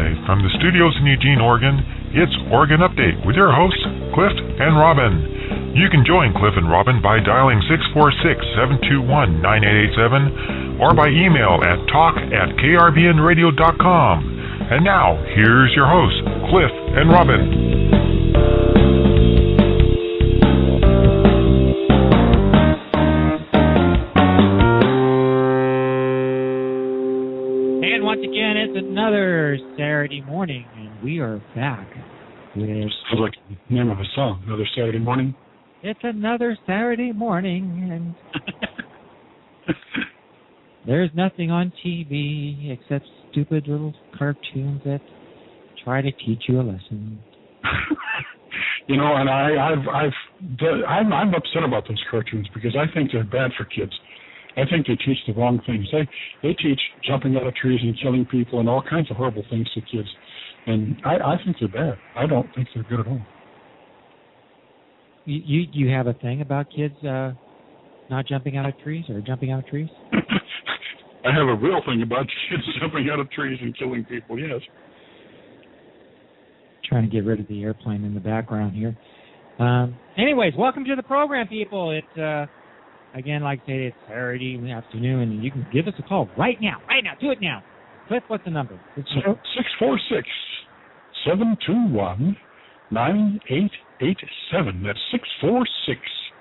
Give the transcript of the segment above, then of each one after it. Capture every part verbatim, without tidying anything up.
Live from the studios in Eugene, Oregon, it's Oregon Update with your hosts, Cliff and Robin. You can join Cliff and Robin by dialing six four six, seven two one, nine eight eight seven or by email at talk at k r b n radio dot com. And now, here's your hosts, Cliff and Robin. Once again, it's another Saturday morning, and we are back with... Sounds like the name of a song, Another Saturday Morning. It's another Saturday morning, and there's nothing on T V except stupid little cartoons that try to teach you a lesson. You know, and I, I've, I've, I'm, I'm upset about those cartoons because I think they're bad for kids. I think they teach the wrong things. They they teach jumping out of trees and killing people and all kinds of horrible things to kids. And I, I think they're bad. I don't think they're good at all. You you, you have a thing about kids uh, not jumping out of trees or jumping out of trees? I have a real thing about kids jumping out of trees and killing people, yes. Trying to get rid of the airplane in the background here. Um, anyways, welcome to the program, people. It's... Uh, Again, like I say, it's Saturday afternoon, and you can give us a call right now. Right now. Do it now. Cliff, what's the number? six four six, seven two one, nine eight eight seven. That's six four six,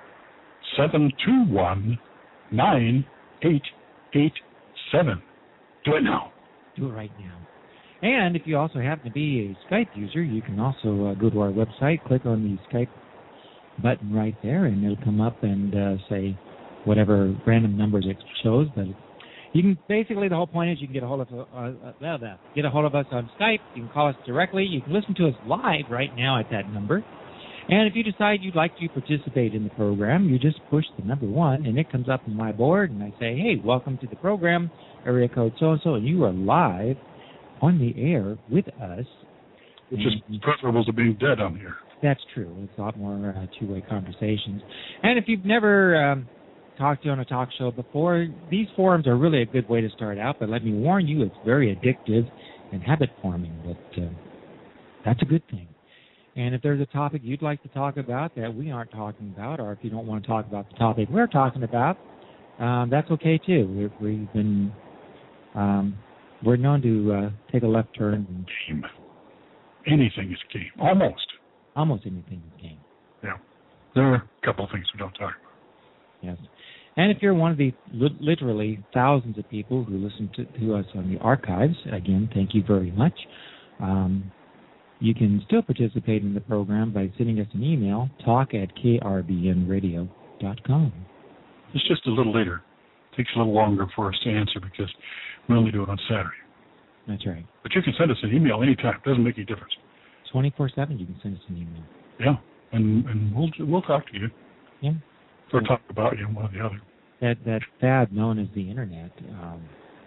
seven two one, nine eight eight seven. Do it now. Do it right now. And if you also happen to be a Skype user, you can also uh, go to our website, click on the Skype button right there, and it'll come up and uh, say whatever random numbers it shows. But you can basically, the whole point is you can get a hold of uh, uh, uh, get a hold of us on Skype. You can call us directly. You can listen to us live right now at that number. And if you decide you'd like to participate in the program, you just push the number one, and it comes up on my board, and I say, hey, welcome to the program, area code so-and-so, and you are live on the air with us. Which is preferable to being dead on here. That's true. It's a lot more uh, two-way conversations. And if you've never um, talked to on a talk show before, these forums are really a good way to start out, but let me warn you, it's very addictive and habit-forming, but uh, that's a good thing. And if there's a topic you'd like to talk about that we aren't talking about, or if you don't want to talk about the topic we're talking about, um, that's okay, too. We've, we've been, um, we're known to uh, take a left turn. And game. Anything is game. Almost. Almost anything is game. Yeah. There are a couple of things we don't talk about. Yes. And if you're one of the li- literally thousands of people who listen to, to us on the archives, again, thank you very much. Um, you can still participate in the program by sending us an email, talk at k r b n radio dot com. It's just a little later. It takes a little longer for us to answer because we only do it on Saturday. That's right. But you can send us an email anytime. It doesn't make any difference. twenty-four seven you can send us an email. Yeah, and and we'll we'll talk to you. Yeah. Or talk about you, one or the other. That that fad known as the Internet, um,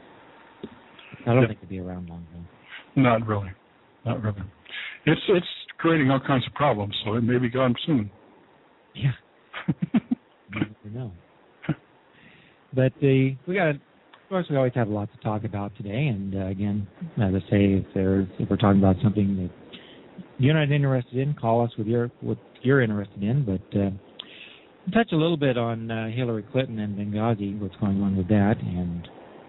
I don't yeah. think it'll be around long though. Not really. Not really. It's it's creating all kinds of problems, so it may be gone soon. Yeah. You never know. But the we got, of course, we always have a lot to talk about today. And uh, again, as I say, if there's if we're talking about something that you're not interested in, call us with your what you're interested in. But uh, touch a little bit on uh, Hillary Clinton and Benghazi, what's going on with that, and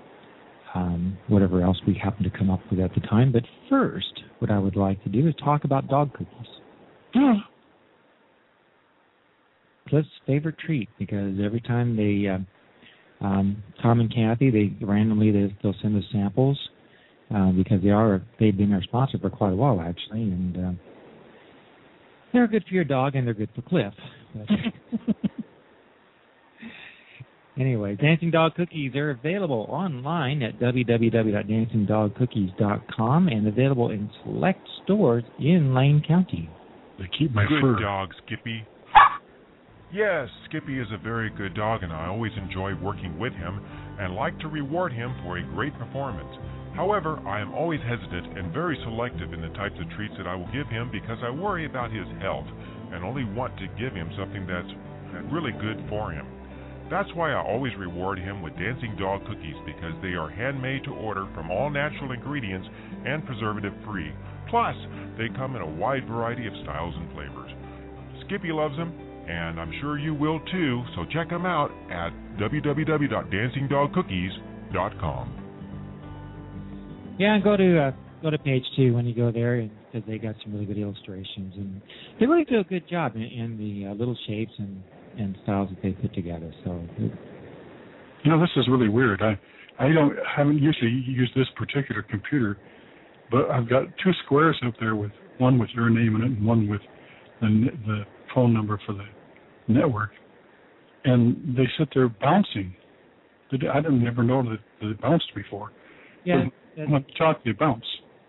um, whatever else we happen to come up with at the time. But first, what I would like to do is talk about dog cookies. Yeah. Cliff's favorite treat, because every time they, uh, um, Tom and Kathy, they randomly they, they'll send us samples uh, because they are they've been our sponsor for quite a while actually, and uh, they're good for your dog and they're good for Cliff. Anyway, Dancing Dog Cookies are available online at w w w dot dancing dog cookies dot com and available in select stores in Lane County. They keep my good fur. dog, Skippy. Yes, Skippy is a very good dog, and I always enjoy working with him and like to reward him for a great performance. However, I am always hesitant and very selective in the types of treats that I will give him because I worry about his health and only want to give him something that's really good for him. That's why I always reward him with Dancing Dog cookies, because they are handmade to order from all natural ingredients and preservative-free. Plus, they come in a wide variety of styles and flavors. Skippy loves them, and I'm sure you will too, so check them out at w w w dot dancing dog cookies dot com. Yeah, and go to uh, go to page two when you go there, because they got some really good illustrations, and they really do a good job in, in the uh, little shapes and, and styles that they put together. So, you know, this is really weird. I I don't haven't usually used this particular computer, but I've got two squares up there with one with your name in it and one with the the phone number for the network, and they sit there bouncing. I didn't ever know that they bounced before. Yeah, when I talk, they bounce.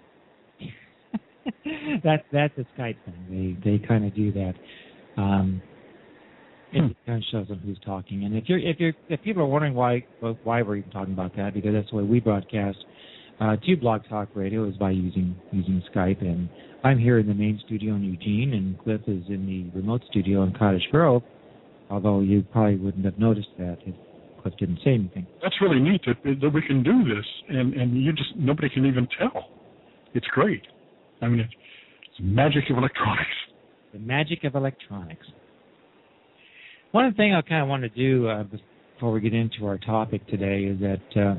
that's that's a Skype thing. They they kind of do that. Um, it hmm. kind of shows them who's talking. And if you're if you're if people are wondering why why we're even talking about that, because that's the way we broadcast uh, to Blog Talk Radio is by using using Skype. And I'm here in the main studio in Eugene, and Cliff is in the remote studio in Cottage Grove. Although you probably wouldn't have noticed that if Cliff didn't say anything. That's really neat that, that we can do this, and, and you just nobody can even tell. It's great. I mean, it's, it's the magic of electronics. The magic of electronics. One thing I kind of want to do uh, before we get into our topic today is that uh,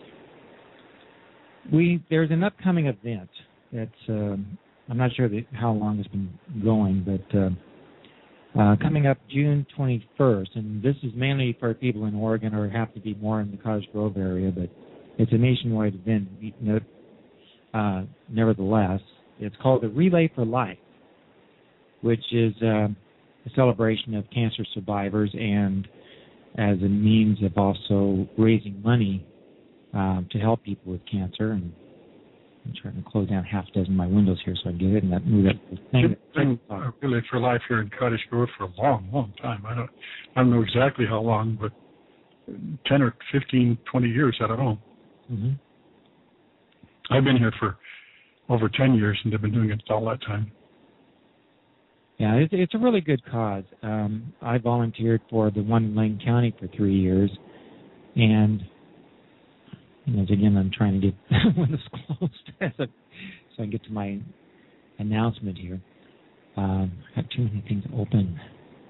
we there's an upcoming event that's um, I'm not sure that how long it's been going, but uh, uh, coming up June twenty-first, and this is mainly for people in Oregon or have to be more in the Cottage Grove area, but it's a nationwide event. Uh, nevertheless, it's called the Relay for Life, which is uh, a celebration of cancer survivors and as a means of also raising money um, to help people with cancer. And I'm trying to close down half a dozen of my windows here so I get it and that move that thing. It's been uh, Relay for Life here in Cottage Grove for a long, long time. I don't, I don't know exactly how long, but ten or fifteen, twenty years. I don't know. Mm-hmm. I've been here for over ten years, and they've been doing it all that time. Yeah, it's, it's a really good cause. Um, I volunteered for the one in Lane County for three years, and you know, again, I'm trying to get windows closed so I can get to my announcement here. Um, I have too many things open,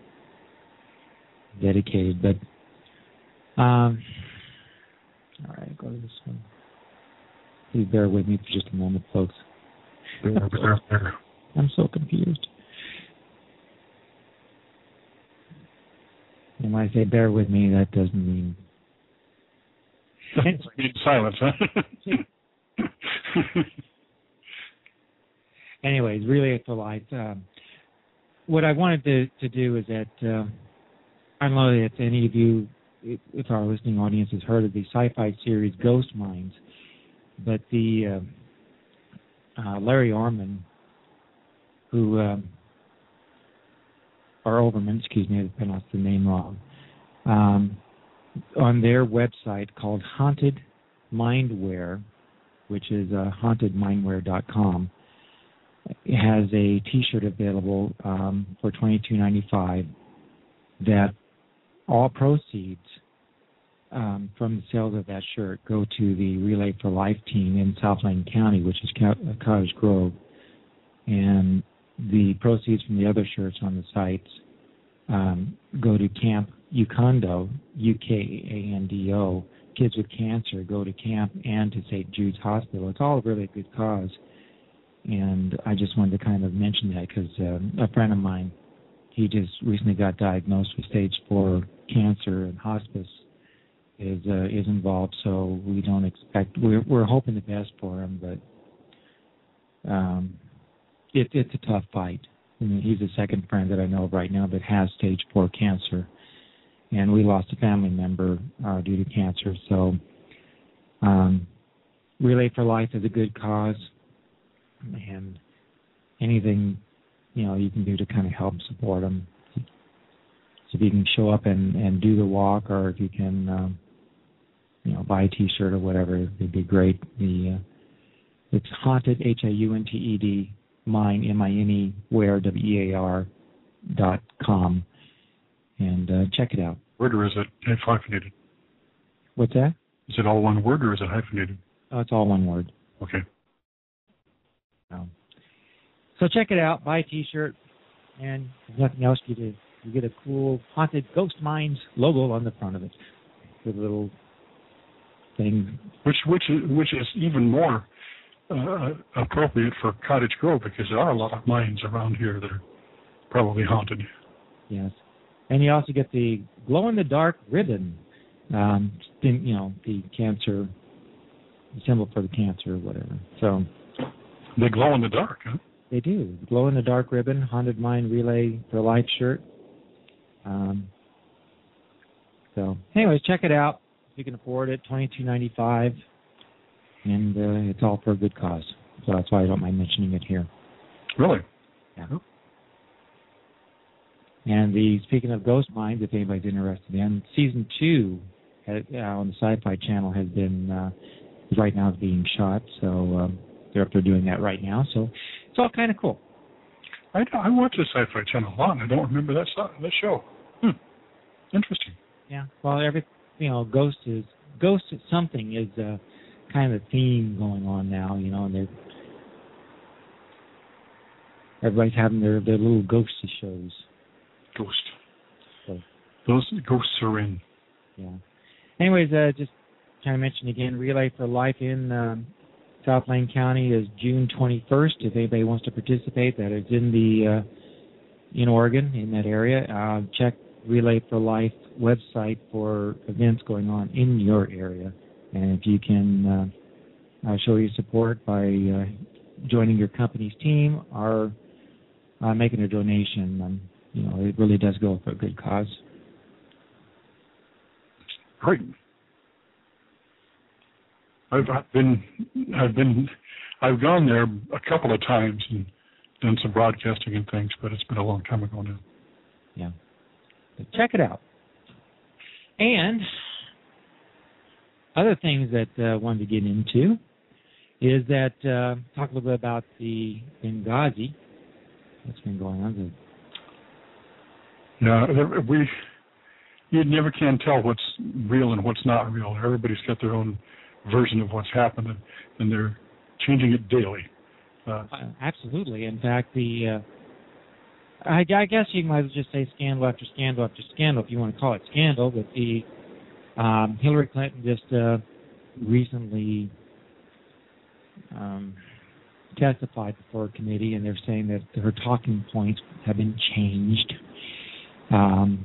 dedicated, but um, all right, go to this one. Please bear with me for just a moment, folks. I'm so confused. And when I say bear with me, that doesn't mean... It means silence, huh? Anyways, Relay for Life. Um, what I wanted to, to do is that... Uh, I don't know if any of you, if, if our listening audience has heard of the sci-fi series Ghost Minds, but the uh, uh, Larry Orman, who... Um, or Overman, excuse me, I pronounced the name wrong, um, on their website called Haunted Mindware, which is uh, haunted mindware dot com, it has a T-shirt available um, for twenty-two ninety-five that all proceeds um, from the sales of that shirt go to the Relay for Life team in South Lane County, which is Cottage Grove, and the proceeds from the other shirts on the sites um, go to Camp Ukando, U K A N D O. Kids with cancer go to camp and to Saint Jude's Hospital. It's all a really good cause. And I just wanted to kind of mention that because uh, a friend of mine, he just recently got diagnosed with stage four cancer, and hospice is uh, is involved. So we don't expect, we're, we're hoping the best for him, but... Um, It, it's a tough fight. I mean, he's the second friend that I know of right now that has stage four cancer, and we lost a family member uh, due to cancer. So, um, Relay for Life is a good cause, and anything you know you can do to kind of help support them. So if you can show up and, and do the walk, or if you can, um, you know, buy a T-shirt or whatever, it'd be great. The uh, it's haunted, H A U N T E D. Mine, M I N E, where, W E A R, dot com, and uh, check it out. word or is it hyphenated? What's that? Is it all one word or is it hyphenated? Oh, it's all one word. Okay. So, so check it out. Buy a T-shirt, and if nothing else, you get a, you get a cool Haunted Ghost Mines logo on the front of it with a little thing. Which which is, which is even more uh, appropriate for Cottage Grove because there are a lot of mines around here that are probably haunted. Yes, and you also get the glow-in-the-dark ribbon. Um, you know, the cancer, the symbol for the cancer or whatever. So they glow in the dark, huh? They do. Glow in the dark ribbon, Haunted Mine Relay for Life shirt. Um, so, anyways, check it out if you can afford it. twenty-two ninety-five, and uh, it's all for a good cause. So that's why I don't mind mentioning it here. Really? Yeah. And the speaking of Ghost Mines, if anybody's interested in, season two has, uh, on the Sci-Fi Channel has been uh, right now is being shot. So um, they're up there doing that right now. So it's all kind of cool. I, I watch the Sci-Fi Channel a lot, and I don't remember that that show. Hmm. Interesting. Yeah. Well, every you know, Ghost is Ghost something is uh, kind of a theme going on now. You know, and they're everybody's having their their little ghosty shows. Ghost. So, those ghosts are in. Yeah. Anyways, uh, just kind of mention again, Relay for Life in um, South Lane County is June twenty-first. If anybody wants to participate, that is in the uh, in Oregon, in that area. Uh, check Relay for Life website for events going on in your area, and if you can uh, uh, show your support by uh, joining your company's team or uh, making a donation, um, you know, it really does go for a good cause. Great. I've, I've been, I've been, I've gone there a couple of times and done some broadcasting and things, but it's been a long time ago now. Yeah. But check it out. And other things that I uh, wanted to get into is that uh, talk a little bit about the Benghazi. What's been going on? Yeah, we you never can tell what's real and what's not real. Everybody's got their own version of what's happened, and, and they're changing it daily. Uh, uh, absolutely. In fact, the uh, I, I guess you might as well just say scandal after scandal after scandal, if you want to call it scandal. But the um, Hillary Clinton just uh, recently um, testified before a committee, and they're saying that her talking points have been changed. Um,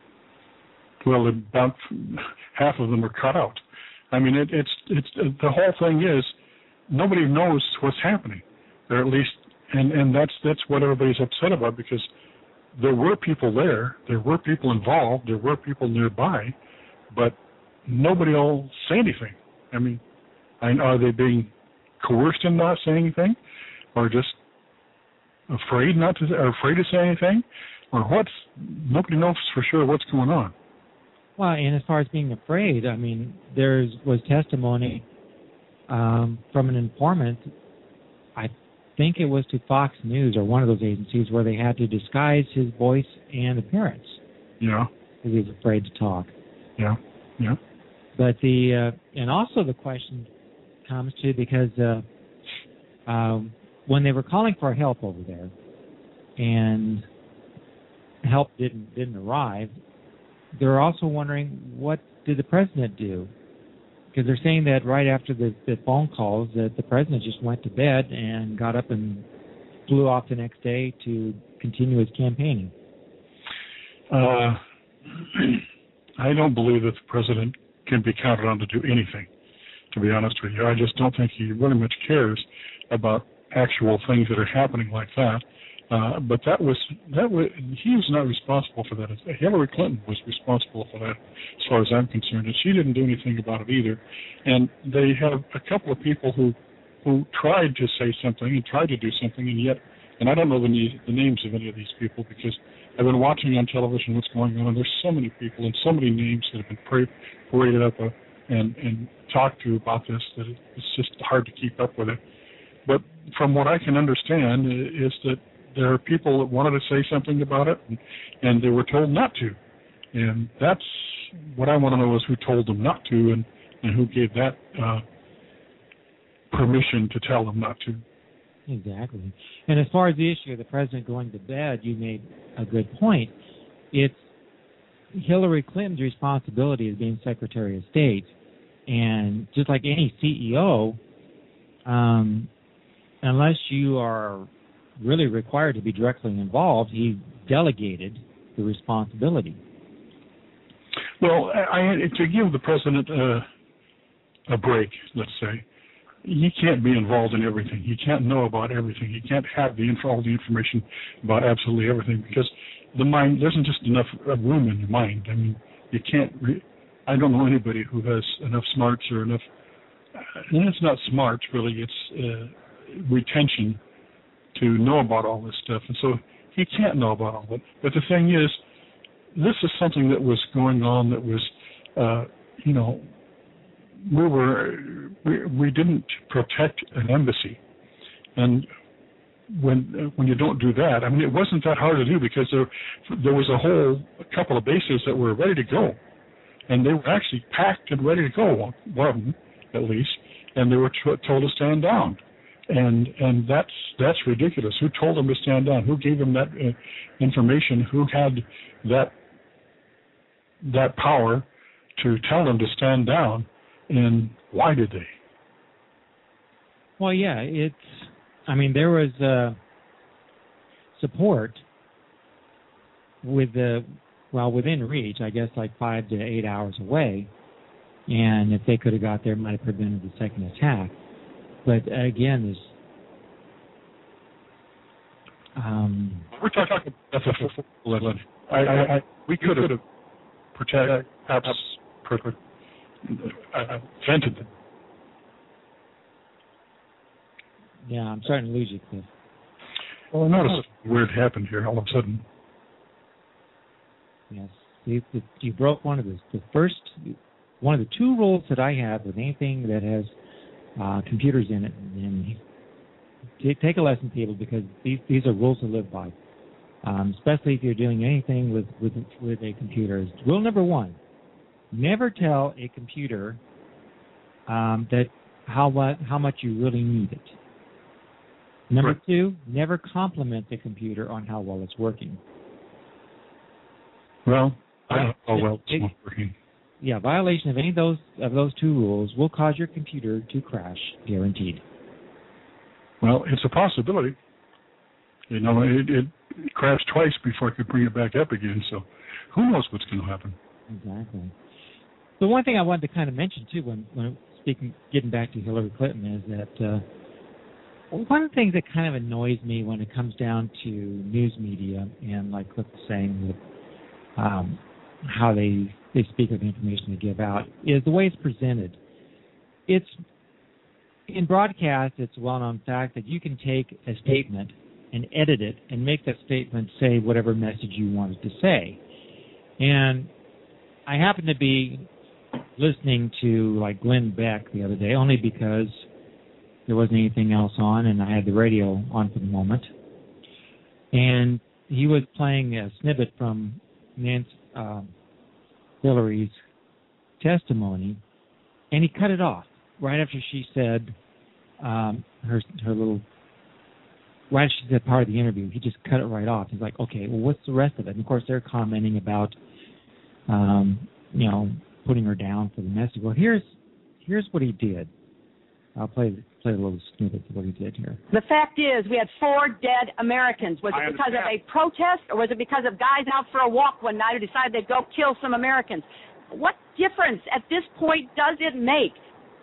well, about half of them are cut out. I mean, it, it's it's the whole thing is nobody knows what's happening, or at least, and, and that's that's what everybody's upset about, because there were people there, there were people involved, there were people nearby, but nobody will say anything. I mean, are they being coerced in not saying anything, or just afraid not to, or afraid to say anything, or what's? Nobody knows for sure what's going on. Well, and as far as being afraid, I mean, there was testimony um, from an informant. I think it was to Fox News or one of those agencies where they had to disguise his voice and appearance. Yeah. Because he was afraid to talk. Yeah. Yeah. But the uh, and also the question comes to because uh, um, when they were calling for help over there, and help didn't didn't arrive, they're also wondering, what did the president do? Because they're saying that right after the, the phone calls, that the president just went to bed and got up and flew off the next day to continue his campaigning. Uh, I don't believe that the president can be counted on to do anything, to be honest with you. I just don't think he really much cares about actual things that are happening like that. Uh, but that was that was he was not responsible for that. Hillary Clinton was responsible for that, as far as I'm concerned, and she didn't do anything about it either. And they have a couple of people who who tried to say something and tried to do something, and yet, and I don't know the, the names of any of these people because I've been watching on television what's going on, and there's so many people and so many names that have been pra- paraded up uh, and and talked to about this that it's just hard to keep up with it. But from what I can understand is that there are people that wanted to say something about it, and, and they were told not to. And that's what I want to know is who told them not to, and, and who gave that uh, permission to tell them not to. Exactly. And as far as the issue of the president going to bed, you made a good point. It's Hillary Clinton's responsibility as being Secretary of State. And just like any C E O, um, unless you are really required to be directly involved, he delegated the responsibility. Well, I, I, to give the president uh, a break, let's say, he can't be involved in everything. He can't know about everything. He can't have the info, all the information about absolutely everything, because the mind, there isn't just enough room in the mind. I mean, you can't, re- I don't know anybody who has enough smarts or enough, and it's not smarts really, it's uh, retention to know about all this stuff. And so he can't know about all of it. But the thing is, this is something that was going on that was, uh, you know, we were, we, we didn't protect an embassy. And when when you don't do that, I mean, it wasn't that hard to do, because there, there was a whole a couple of bases that were ready to go. And they were actually packed and ready to go, one of them at least, and they were t- told to stand down. And and that's that's ridiculous. Who told them to stand down? Who gave them that uh, information? Who had that that power to tell them to stand down? And why did they? Well, yeah, it's. I mean, there was uh, support with the well within reach. I guess like five to eight hours away, and if they could have got there, it might have prevented the second attack. But again, this. Um, We're talking about I, I, I, we could have protected, perhaps, uh, prevented them. Yeah, I'm starting to lose you, Cliff. Well, I noticed oh. weird happened here all of a sudden. Yes, you, you broke one of the, the first, one of the two rules that I have with anything that has uh, computers in it. And take a lesson, people, because these these are rules to live by. Um, especially if you're doing anything with, with with a computer. Rule number one: never tell a computer um, that how what how much you really need it. Number right. two: never compliment the computer on how well it's working. Well, I don't know how well it's it, working. Yeah, violation of any of those of those two rules will cause your computer to crash, guaranteed. Well, it's a possibility. You know, it, it crashed twice before I could bring it back up again. So, who knows what's going to happen? Exactly. The one thing I wanted to kind of mention too, when, when speaking, getting back to Hillary Clinton, is that uh, one of the things that kind of annoys me when it comes down to news media and, like Cliff was saying, with um, how they they speak of the information they give out, is the way it's presented. It's in broadcast, it's a well-known fact that you can take a statement and edit it and make that statement say whatever message you want it to say. And I happened to be listening to, like, Glenn Beck the other day, only because there wasn't anything else on and I had the radio on for the moment. And he was playing a snippet from Nancy uh, Hillary's testimony, and he cut it off right after she said um, her her little, right after she said part of the interview. He just cut it right off. He's like, okay, well, what's the rest of it? And, of course, they're commenting about, um, you know, putting her down for the message. Well, here's here's what he did. I'll play play a little snippet of what he did here. The fact is, we had four dead Americans. Was it because of a protest, or was it because of guys out for a walk one night who decided they'd go kill some Americans? What difference at this point does it make?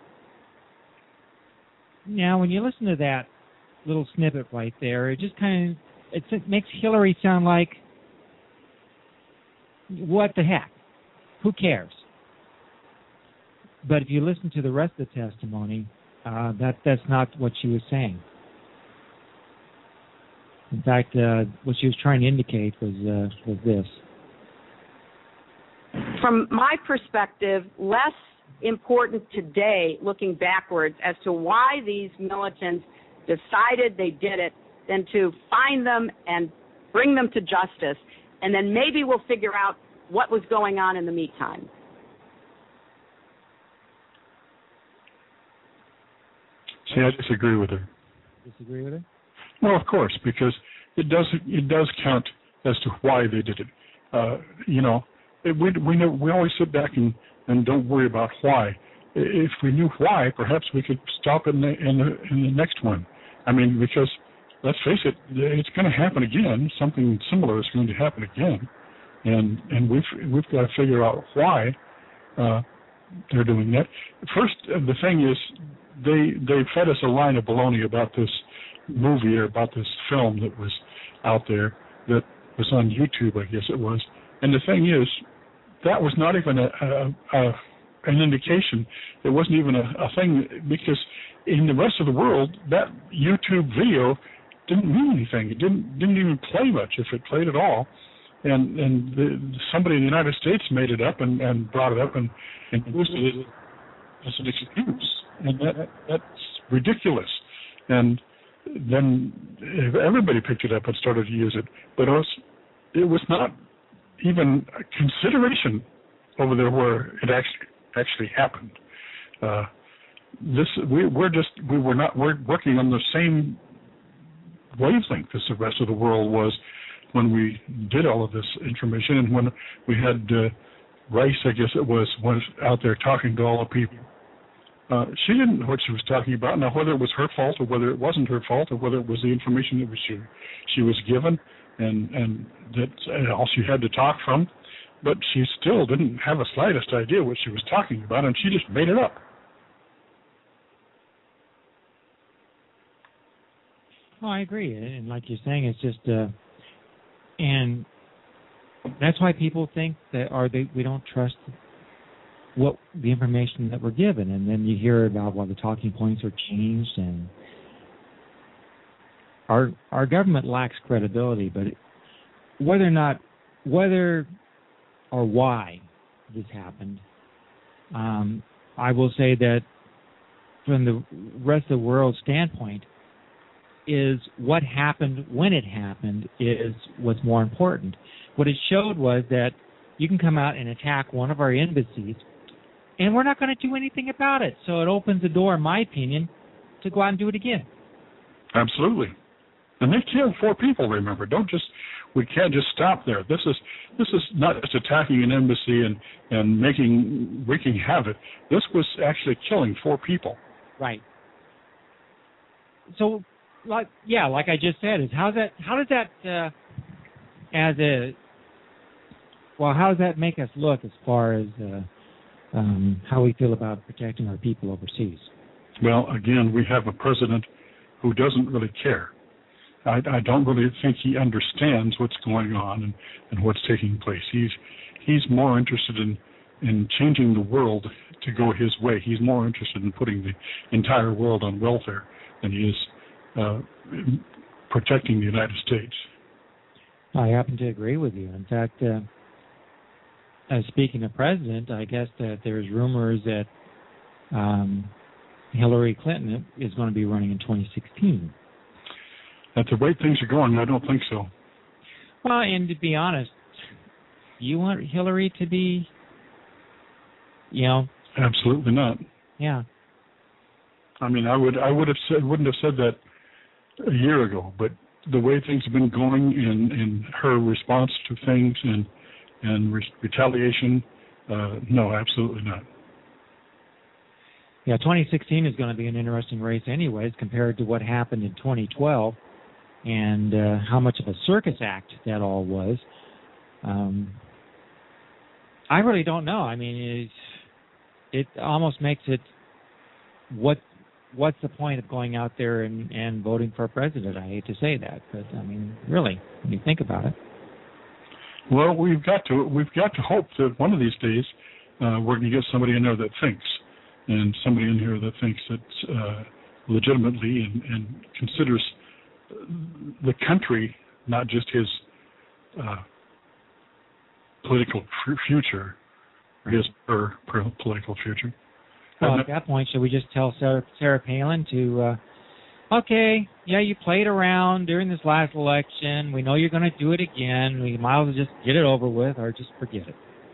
Now, when you listen to that little snippet right there, it just kind of it, it makes Hillary sound like, what the heck? Who cares? But if you listen to the rest of the testimony, uh, that that's not what she was saying. In fact, uh, what she was trying to indicate was uh, was this. From my perspective, less important today, looking backwards, as to why these militants decided they did it, than to find them and bring them to justice. And then maybe we'll figure out what was going on in the meantime? See, I disagree with her. Disagree with her? Well, of course, because it does it does count as to why they did it. Uh, you know, it, we we know, we always sit back and, and don't worry about why. If we knew why, perhaps we could stop in the in the in the next one. I mean, because let's face it, it's going to happen again. Something similar is going to happen again, and and we've we've got to figure out why uh, they're doing that. First, uh, the thing is, they they fed us a line of baloney about this movie or about this film that was out there that was on YouTube, I guess it was. And the thing is, that was not even a, a, a an indication. It wasn't even a, a thing, because in the rest of the world, that YouTube video didn't mean anything. It didn't didn't even play much, if it played at all. And and the, somebody in the United States made it up and, and brought it up and, and used it as an excuse. And that that's ridiculous. And then everybody picked it up and started to use it. But it was, it was not even a consideration over there where it actually actually happened. Uh, this we, we're just we were not we're working on the same wavelength as the rest of the world was when we did all of this information, and when we had uh, Rice, I guess it was, was out there talking to all the people. Uh, she didn't know what she was talking about. Now, whether it was her fault or whether it wasn't her fault or whether it was the information that was she, she was given and, and that's all she had to talk from, but she still didn't have the slightest idea what she was talking about, and she just made it up. Oh, I agree. And like you're saying, it's just, uh, and that's why people think that, or they, we don't trust what the information that we're given, and then you hear about why the talking points are changed, and our our government lacks credibility. But whether or not, whether or why this happened, um, I will say that from the rest of the world's standpoint, is what happened when it happened is what's more important. What it showed was that you can come out and attack one of our embassies, and we're not going to do anything about it. So it opens the door, in my opinion, to go out and do it again. Absolutely. And they killed four people, remember. Don't just, we can't just stop there. This is this is not just attacking an embassy and, and making, wreaking havoc. This was actually killing four people. Right. So, like, yeah, like I just said, is how that, how does that, uh, as a, well, how does that make us look as far as, uh, Um, how we feel about protecting our people overseas? Well, again, we have a president who doesn't really care. I, I don't really think he understands what's going on and, and what's taking place. He's he's more interested in, in changing the world to go his way. He's more interested in putting the entire world on welfare than he is uh, protecting the United States. I happen to agree with you. In fact, uh, Uh, speaking of president, I guess that there's rumors that um, Hillary Clinton is going to be running in twenty sixteen. At the way things are going, I don't think so. Well, and to be honest, you want Hillary to be, you know? Absolutely not. Yeah. I mean, I would I would have said wouldn't have said that a year ago, but the way things have been going in, in her response to things and and re- retaliation, uh, no, absolutely not. Yeah, twenty sixteen is going to be an interesting race anyways compared to what happened in twenty twelve and uh, how much of a circus act that all was. Um, I really don't know. I mean, it, it almost makes it, what what's the point of going out there and, and voting for a president? I hate to say that, but I mean, really, when you think about it. Well, we've got to we've got to hope that one of these days uh, we're going to get somebody in there that thinks, and somebody in here that thinks that uh, legitimately and, and considers the country, not just his uh, political f- future, or his her political future. Well, at that point, should we just tell Sarah, Sarah Palin to uh, okay, yeah, you played around during this last election. We know you're going to do it again. We might as well just get it over with or just forget it.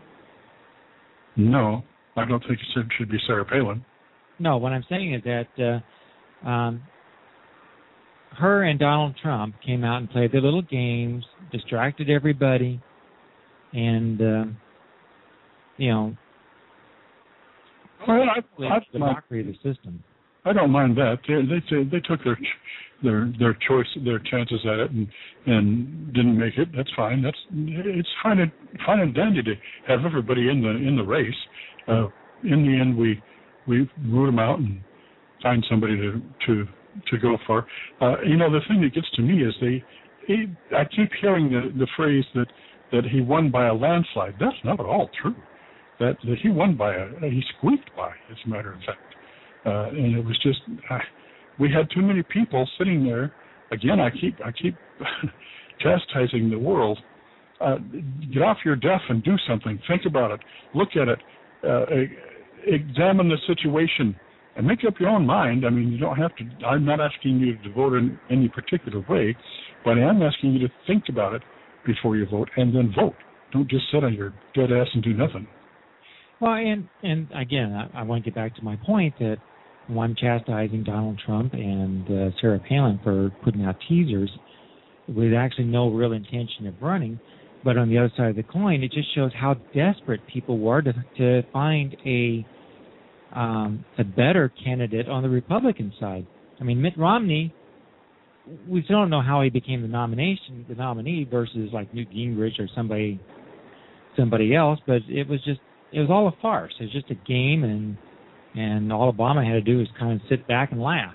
No, I don't think it should be Sarah Palin. No, what I'm saying is that uh, um, her and Donald Trump came out and played their little games, distracted everybody, and, uh, you know, well, I, I, the mockery of the system. I don't mind that. They they, they took their their their choice, their chances at it, and and didn't make it. That's fine. That's it's fine and fine and dandy to have everybody in the in the race. Uh, in the end, we we root them out and find somebody to to to go for. Uh, you know, the thing that gets to me is they. He, I keep hearing the the phrase that that he won by a landslide. That's not at all true. That, that he won by a he squeaked by, as a matter of fact. Uh, and it was just, uh, we had too many people sitting there. Again, I keep I keep chastising the world. Uh, get off your duff and do something. Think about it. Look at it. Uh, examine the situation and make up your own mind. I mean, you don't have to. I'm not asking you to vote in any particular way, but I am asking you to think about it before you vote and then vote. Don't just sit on your dead ass and do nothing. Well, and and again, I, I want to get back to my point that I'm chastising Donald Trump and uh, Sarah Palin for putting out teasers with actually no real intention of running. But on the other side of the coin, it just shows how desperate people were to to find a um, a better candidate on the Republican side. I mean, Mitt Romney, we still don't know how he became the nomination, the nominee versus like Newt Gingrich or somebody somebody else. But it was just it was all a farce. It was just a game, and and all Obama had to do was kind of sit back and laugh.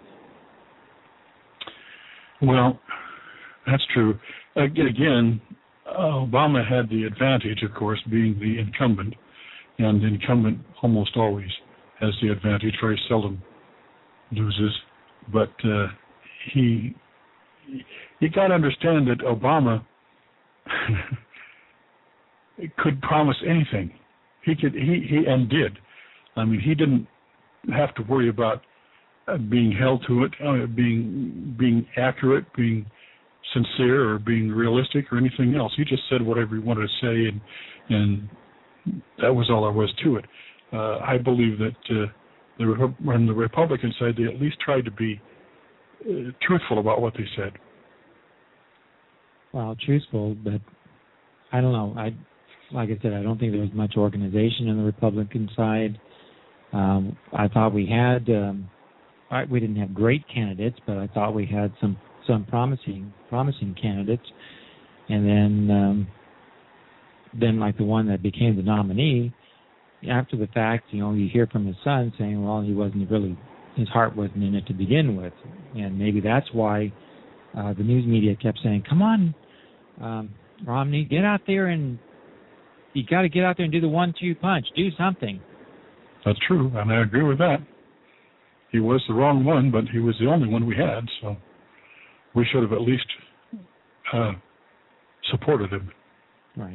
Well, that's true. Again, Obama had the advantage, of course, being the incumbent, and the incumbent almost always has the advantage, very seldom loses. But uh, he, you got to understand that Obama could promise anything. He could, he, he and did. I mean, he didn't have to worry about uh, being held to it, uh, being being accurate, being sincere, or being realistic, or anything else. He just said whatever he wanted to say, and and that was all there was to it. Uh, I believe that uh, the, on the Republican side, they at least tried to be uh, truthful about what they said. Well, truthful, but I don't know. I, like I said, I don't think there was much organization on the Republican side. Um, I thought we had, um, I, we didn't have great candidates, but I thought we had some, some promising, promising candidates. And then, um, then like the one that became the nominee, after the fact, you know, you hear from his son saying, well, he wasn't really, his heart wasn't in it to begin with. And maybe that's why uh, the news media kept saying, come on, um, Romney, get out there and you got to get out there and do the one two punch, do something. That's true, and I agree with that. He was the wrong one, but he was the only one we had, so we should have at least uh, supported him. Right.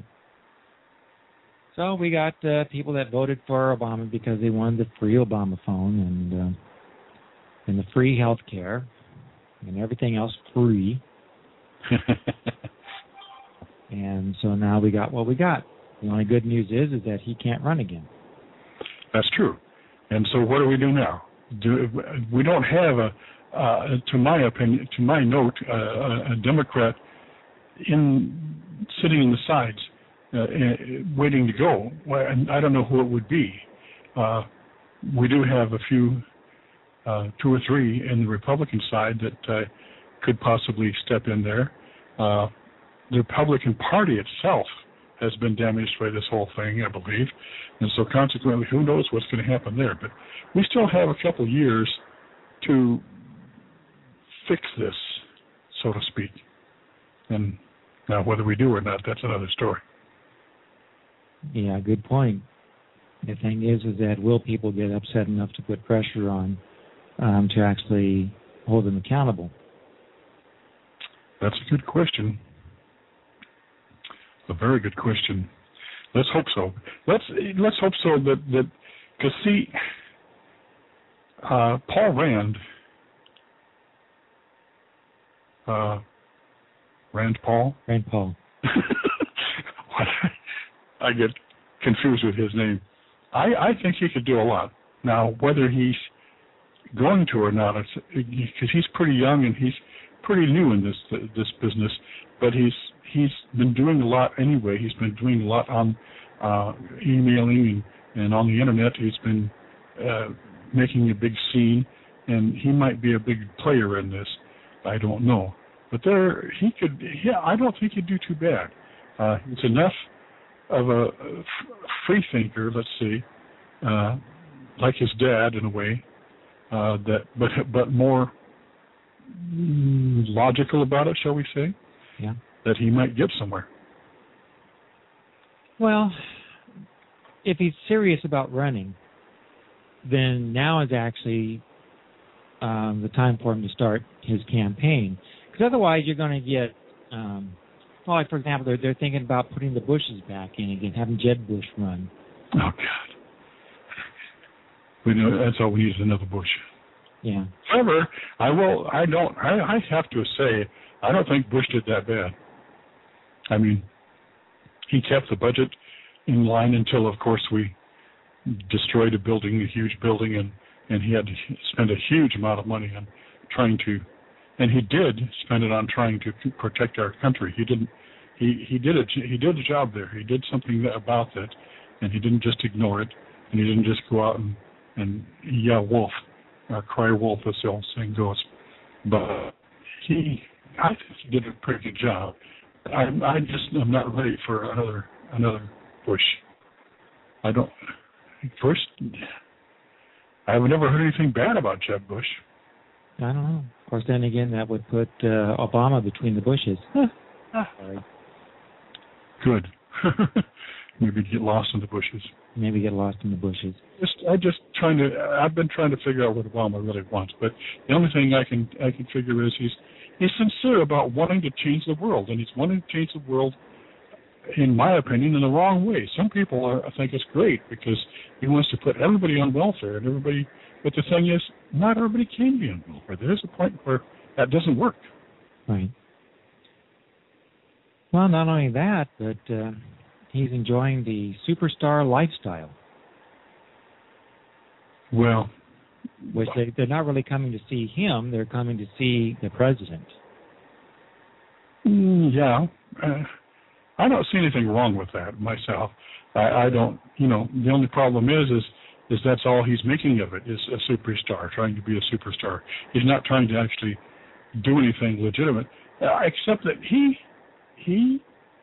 So we got uh, people that voted for Obama because they wanted the free Obama phone and uh, and the free health care and everything else free. And so now we got what we got. The only good news is is that he can't run again. That's true. And so what do we do now? Do, we don't have, a, uh, to my opinion, to my note, uh, a Democrat in sitting in the sides, uh, waiting to go. Well, and I don't know who it would be. Uh, we do have a few, uh, two or three in the Republican side that uh, could possibly step in there. Uh, the Republican Party itself has been damaged by this whole thing, I believe. And so consequently, who knows what's going to happen there. But we still have a couple years to fix this, so to speak. And now whether we do or not, that's another story. Yeah, good point. The thing is, is that will people get upset enough to put pressure on um, to actually hold them accountable? That's a good question. A very good question. Let's hope so. Let's let's hope so that that because see, uh, Paul Rand uh, Rand Paul. Rand Paul. I get confused with his name. I, I think he could do a lot. Now, whether he's going to or not, because he's pretty young and he's pretty new in this this business, but he's he's been doing a lot anyway. He's been doing a lot on uh, emailing and, and on the internet. He's been uh, making a big scene, and he might be a big player in this. I don't know, but there he could. Yeah, I don't think he'd do too bad. Uh, he's enough of a free thinker, let's see, uh, like his dad in a way, uh, that but but more logical about it, shall we say? Yeah. That he might get somewhere. Well, if he's serious about running, then now is actually um, the time for him to start his campaign. Because otherwise, you're going to get. Um, Well, like, for example, they're, they're thinking about putting the Bushes back in again, having Jeb Bush run. Oh, God. We know that's all we need is another Bush. Yeah. However, I will, I don't, I, I have to say, I don't think Bush did that bad. I mean, he kept the budget in line until, of course, we destroyed a building, a huge building, and, and he had to spend a huge amount of money on trying to. And he did spend it on trying to protect our country. He didn't. He he did it. He did a job there. He did something about that, and he didn't just ignore it. And he didn't just go out and and yell wolf, or cry wolf, as the old saying goes. But he, I think he did a pretty good job. I I just I'm not ready for another another Bush. I don't. First, I've never heard anything bad about Jeb Bush. I don't know. Of course, then again, that would put uh, Obama between the bushes. Sorry. Good. Maybe get lost in the bushes. Maybe get lost in the bushes. Just, I just trying to. I've been trying to figure out what Obama really wants, but the only thing I can I can figure is he's he's sincere about wanting to change the world, and he's wanting to change the world, in my opinion, in the wrong way. Some people are, I think it's great because he wants to put everybody on welfare and everybody. But the thing is, not everybody can be on welfare. There is a point where that doesn't work. Right. Well, not only that, but uh, he's enjoying the superstar lifestyle. Well, which they, they're not really coming to see him; they're coming to see the president. Yeah, uh, I don't see anything wrong with that myself. I, I don't. You know, the only problem is, is. is that's all he's making of it, is a superstar, trying to be a superstar. He's not trying to actually do anything legitimate, uh, except that he, he,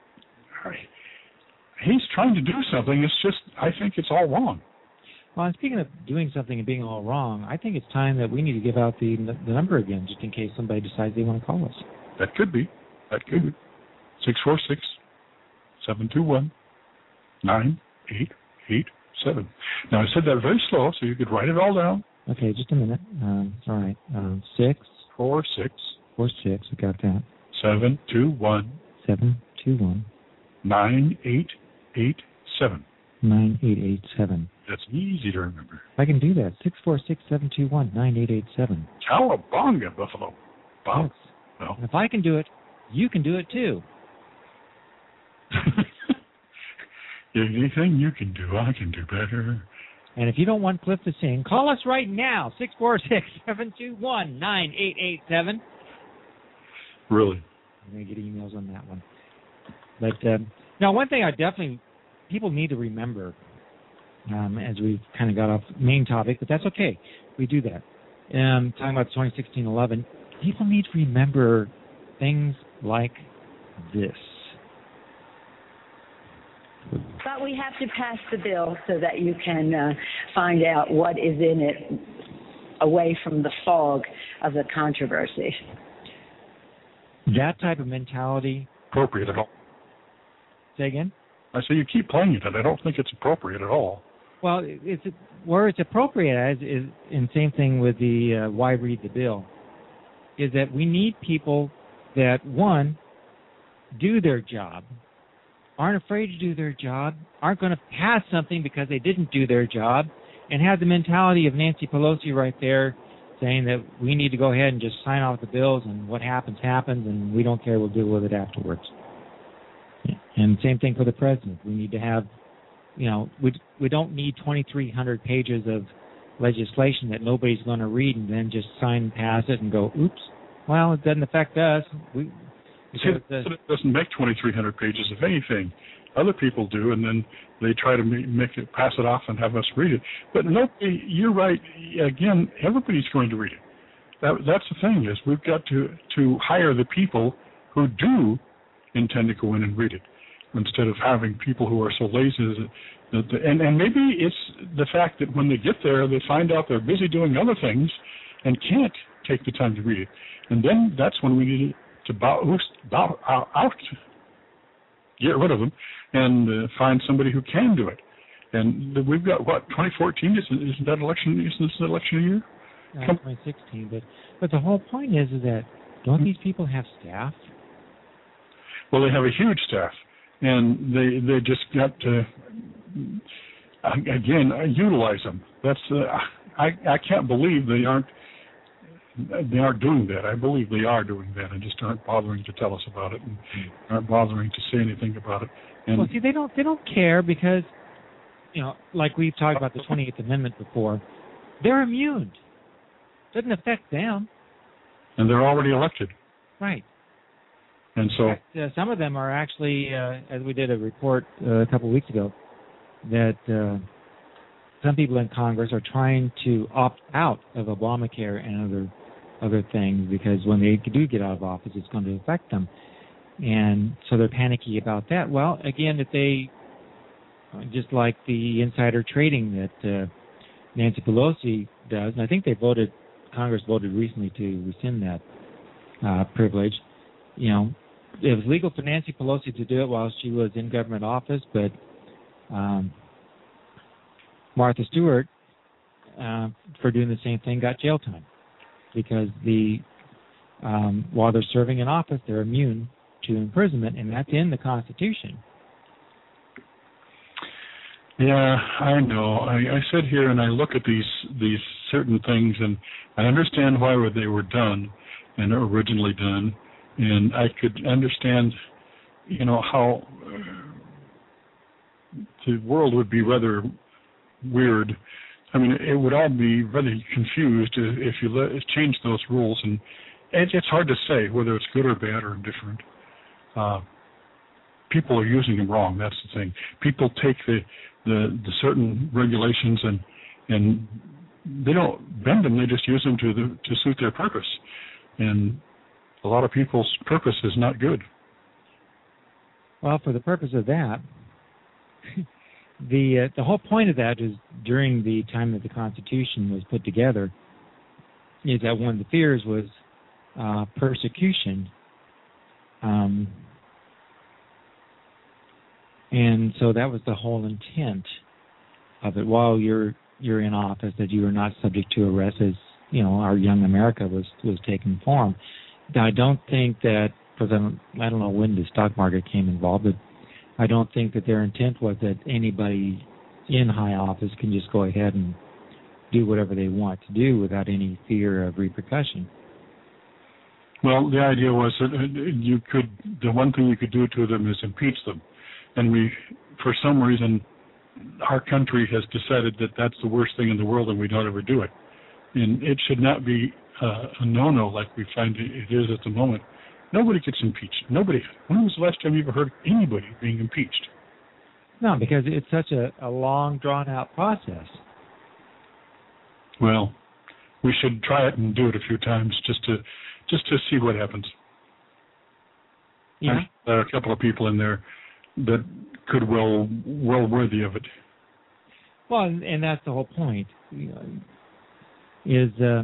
he's trying to do something. It's just, I think it's all wrong. Well, and speaking of doing something and being all wrong, I think it's time that we need to give out the the number again, just in case somebody decides they want to call us. That could be. That could be. six four six, seven two one, nine eight eight seven. Now, I said that very slow, so you could write it all down. Okay, just a minute. Um, all right. Um, six. Four, six. Four, six. I got that. Seven, two, one. Seven, two, one. Nine, eight, eight, seven. Nine, eight, eight, seven. That's easy to remember. I can do that. Six, four, six, seven, two, one, nine, eight, eight, seven. Cowabunga, Buffalo. Bob. Yes. Well. If I can do it, you can do it too. Anything you can do, I can do better. And if you don't want Cliff to sing, call us right now, six four six, seven two one, nine eight eight seven. Really? I'm going to get emails on that one. But um, now, one thing I definitely, people need to remember, um, as we kind of got off the main topic, but that's okay. We do that. Um, talking about the twenty sixteen eleven, people need to remember things like this. But we have to pass the bill so that you can uh, find out what is in it away from the fog of the controversy. That type of mentality. Appropriate at all. Say again? I say you keep playing it, and I don't think it's appropriate at all. Well, it's where it's appropriate as is, and same thing with the uh, why read the bill, is that we need people that, one, do their job, aren't afraid to do their job, aren't going to pass something because they didn't do their job, and have the mentality of Nancy Pelosi right there saying that we need to go ahead and just sign off the bills, and what happens, happens, and we don't care, we'll deal with it afterwards. And same thing for the president. We need to have, you know, we we don't need twenty-three hundred pages of legislation that nobody's going to read and then just sign and pass it and go, oops, well, it doesn't affect us. We, See, the, it doesn't make twenty-three hundred pages of anything. Other people do, and then they try to make it, pass it off and have us read it. But nobody, you're right. Again, everybody's going to read it. That, that's the thing, is we've got to, to hire the people who do intend to go in and read it, instead of having people who are so lazy that, that the, and, and maybe it's the fact that when they get there, they find out they're busy doing other things and can't take the time to read it. And then that's when we need to bow, bow out, get rid of them, and uh, find somebody who can do it. And we've got, what, twenty fourteen? Isn't, isn't that election, isn't this an election year? Uh, twenty sixteen, but, but the whole point is, is that don't these people have staff? Well, they have a huge staff, and they they just got to, again, utilize them. That's uh, I I can't believe they aren't they aren't doing that. I believe they are doing that, and just aren't bothering to tell us about it, and aren't bothering to say anything about it. And well, see, they don't they don't care because, you know, like we've talked about the twenty-eighth Amendment before, they're immune. Doesn't affect them. And they're already elected. Right. And so in fact, uh, some of them are actually, uh, as we did a report uh, a couple of weeks ago, that uh, some people in Congress are trying to opt out of Obamacare and other other things because when they do get out of office, it's going to affect them. And so they're panicky about that. Well, again, if they, just like the insider trading that uh, Nancy Pelosi does, and I think they voted, Congress voted recently to rescind that uh, privilege. You know, it was legal for Nancy Pelosi to do it while she was in government office, but um, Martha Stewart, uh, for doing the same thing, got jail time because the um, while they're serving in office, they're immune to imprisonment, and that's in the Constitution. Yeah, I know. I, I sit here and I look at these these certain things, and I understand why they were done and originally done, and I could understand, you know, how the world would be rather weird. I mean, it would all be rather confused if you let, change those rules, and it, it's hard to say whether it's good or bad or indifferent. Uh, people are using them wrong. That's the thing. People take the the, the certain regulations and and they don't bend them. They just use them to the, to suit their purpose, and a lot of people's purpose is not good. Well, for the purpose of that, the uh, the whole point of that is during the time that the Constitution was put together, is that one of the fears was uh, persecution. Um, and so that was the whole intent of it. While you're you're in office, that you are not subject to arrest, as you know, our young America was was taking form. Now, I don't think that, because I don't, I don't know when the stock market came involved, but I don't think that their intent was that anybody in high office can just go ahead and do whatever they want to do without any fear of repercussion. Well, the idea was that you could, the one thing you could do to them is impeach them. And we, for some reason, our country has decided that that's the worst thing in the world and we don't ever do it. And it should not be uh, a no-no like we find it is at the moment. Nobody gets impeached. Nobody. When was the last time you ever heard of anybody being impeached? No, because it's such a, a long, drawn-out process. Well, we should try it and do it a few times just to just to see what happens. Yeah. There are a couple of people in there that could well well worthy of it. Well, and, and that's the whole point. Is uh,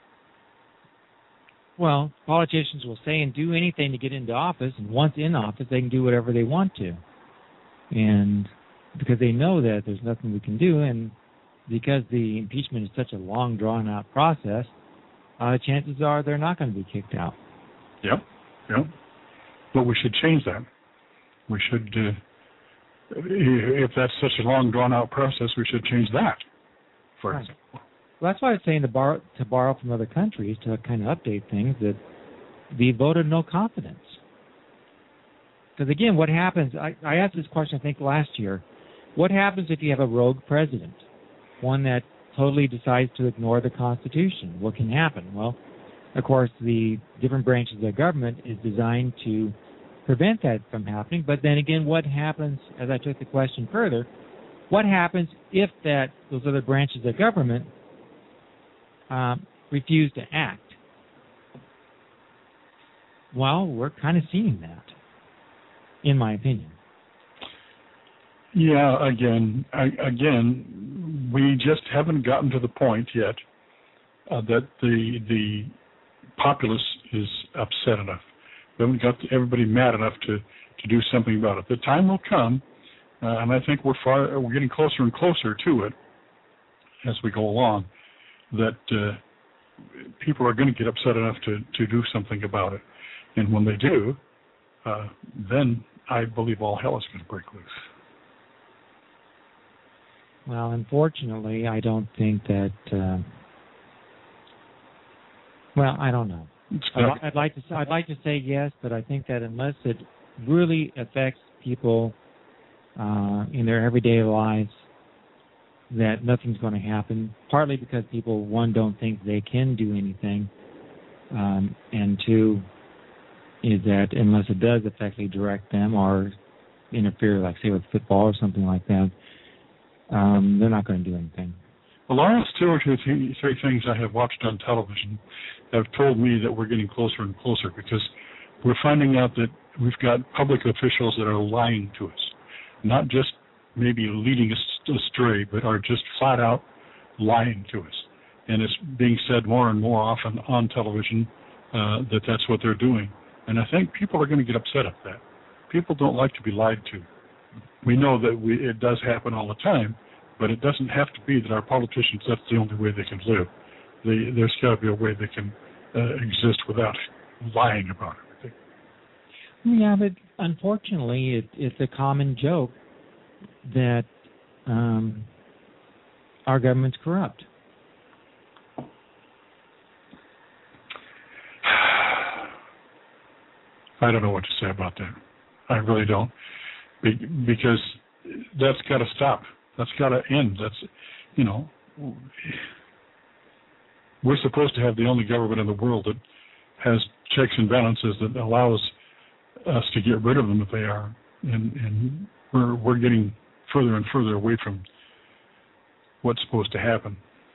well, politicians will say and do anything to get into office, and once in office, they can do whatever they want to, and because they know that there's nothing we can do, and because the impeachment is such a long, drawn-out process, uh, chances are they're not going to be kicked out. Yep, yep. But we should change that. We should, uh, if that's such a long, drawn-out process, we should change that, for right. example. Well, that's why I was saying to borrow, to borrow from other countries to kind of update things, that the vote of no confidence. Because, again, what happens, I, I asked this question, I think, last year. What happens if you have a rogue president, one that totally decides to ignore the Constitution? What can happen? Well, of course, the different branches of the government is designed to prevent that from happening. But then again, what happens, as I took the question further, what happens if that those other branches of government um, refuse to act? Well, we're kind of seeing that, in my opinion. Yeah, again, I, again, we just haven't gotten to the point yet uh, that the the populace is upset enough. We haven't got everybody mad enough to, to do something about it. The time will come, uh, and I think we're far we're getting closer and closer to it as we go along, that uh, people are going to get upset enough to, to do something about it. And when they do, uh, then I believe all hell is going to break loose. Well, unfortunately, I don't think that. Uh, well, I don't know. I'd, I'd like to. I'd like to say yes, but I think that unless it really affects people uh, in their everyday lives, that nothing's going to happen. Partly because people, one, don't think they can do anything, um, and two, is that unless it does effectively direct them or interfere, like say with football or something like that. Um, they're not going to do anything. The last two or three, three things I have watched on television have told me that we're getting closer and closer, because we're finding out that we've got public officials that are lying to us, not just maybe leading us astray, but are just flat out lying to us. And it's being said more and more often on television uh, that that's what they're doing. And I think people are going to get upset at that. People don't like to be lied to. We know that we, it does happen all the time, but it doesn't have to be that our politicians, that's the only way they can live. They, there's got to be a way they can uh, exist without lying about everything. Yeah, but unfortunately, it, it's a common joke that um, our government's corrupt. I don't know what to say about that. I really don't. Be, because that's got to stop. That's got to end. That's, you know, we're supposed to have the only government in the world that has checks and balances that allows us to get rid of them if they are. And, and we're we're getting further and further away from what's supposed to happen.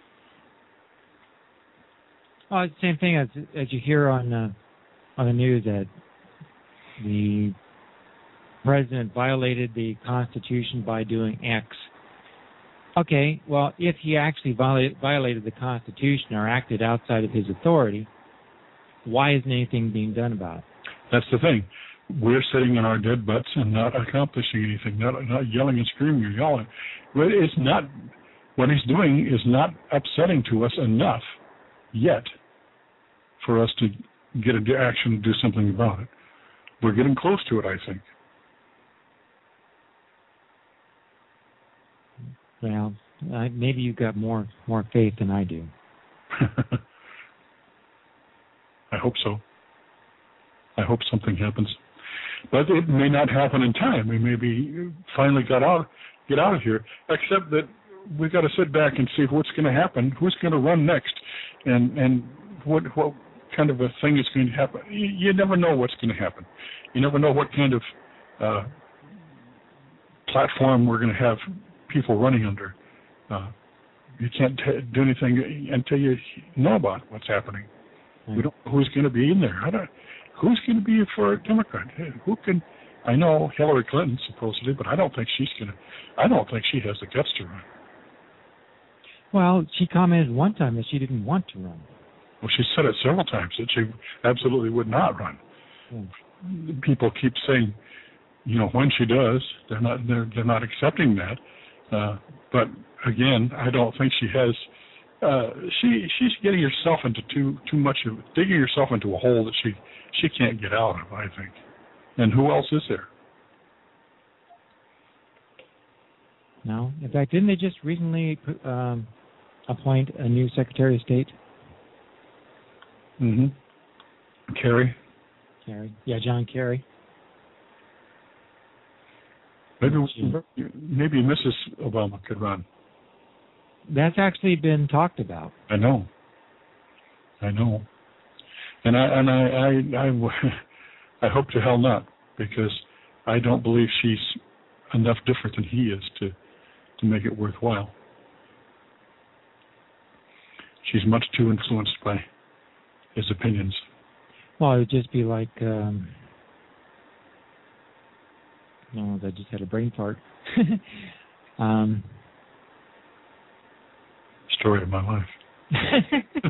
Oh, it's the same thing as as you hear on uh, on the news that the president violated the Constitution by doing X. Okay, well, if he actually violated, violated the Constitution or acted outside of his authority, why isn't anything being done about it? That's the thing. We're sitting on our dead butts and not accomplishing anything, not, not yelling and screaming or yelling. But it's not, what he's doing is not upsetting to us enough yet for us to get into action and do something about it. We're getting close to it, I think. Well, uh, maybe you've got more more faith than I do. I hope so. I hope something happens. But it may not happen in time. We may be finally got out, get out of here, except that we've got to sit back and see what's going to happen, who's going to run next, and, and what what kind of a thing is going to happen. You, you never know what's going to happen. You never know what kind of uh, platform we're going to have people running under. Uh, you can't t- do anything until you know about what's happening. Mm. We don't know who's going to be in there. I don't, who's going to be for a Democrat? Who can? I know Hillary Clinton supposedly, but I don't think she's going to. I don't think she has the guts to run. Well, she commented one time that she didn't want to run. Well, she said it several times that she absolutely would not run. Mm. People keep saying, you know, when she does, they're not they're they're not accepting that. Uh, but again, I don't think she has. Uh, she she's getting herself into too too much of digging herself into a hole that she she can't get out of, I think. And who else is there? No. In fact, didn't they just recently um, appoint a new Secretary of State? Mm-hmm. Kerry? Kerry. Yeah, John Kerry. Maybe, maybe Missus Obama could run. That's actually been talked about. I know. I know. And I and I, I, I, I hope to hell not, because I don't believe she's enough different than he is to, to make it worthwhile. She's much too influenced by his opinions. Well, it would just be like, um, no, I just had a brain fart. um, Story of my life.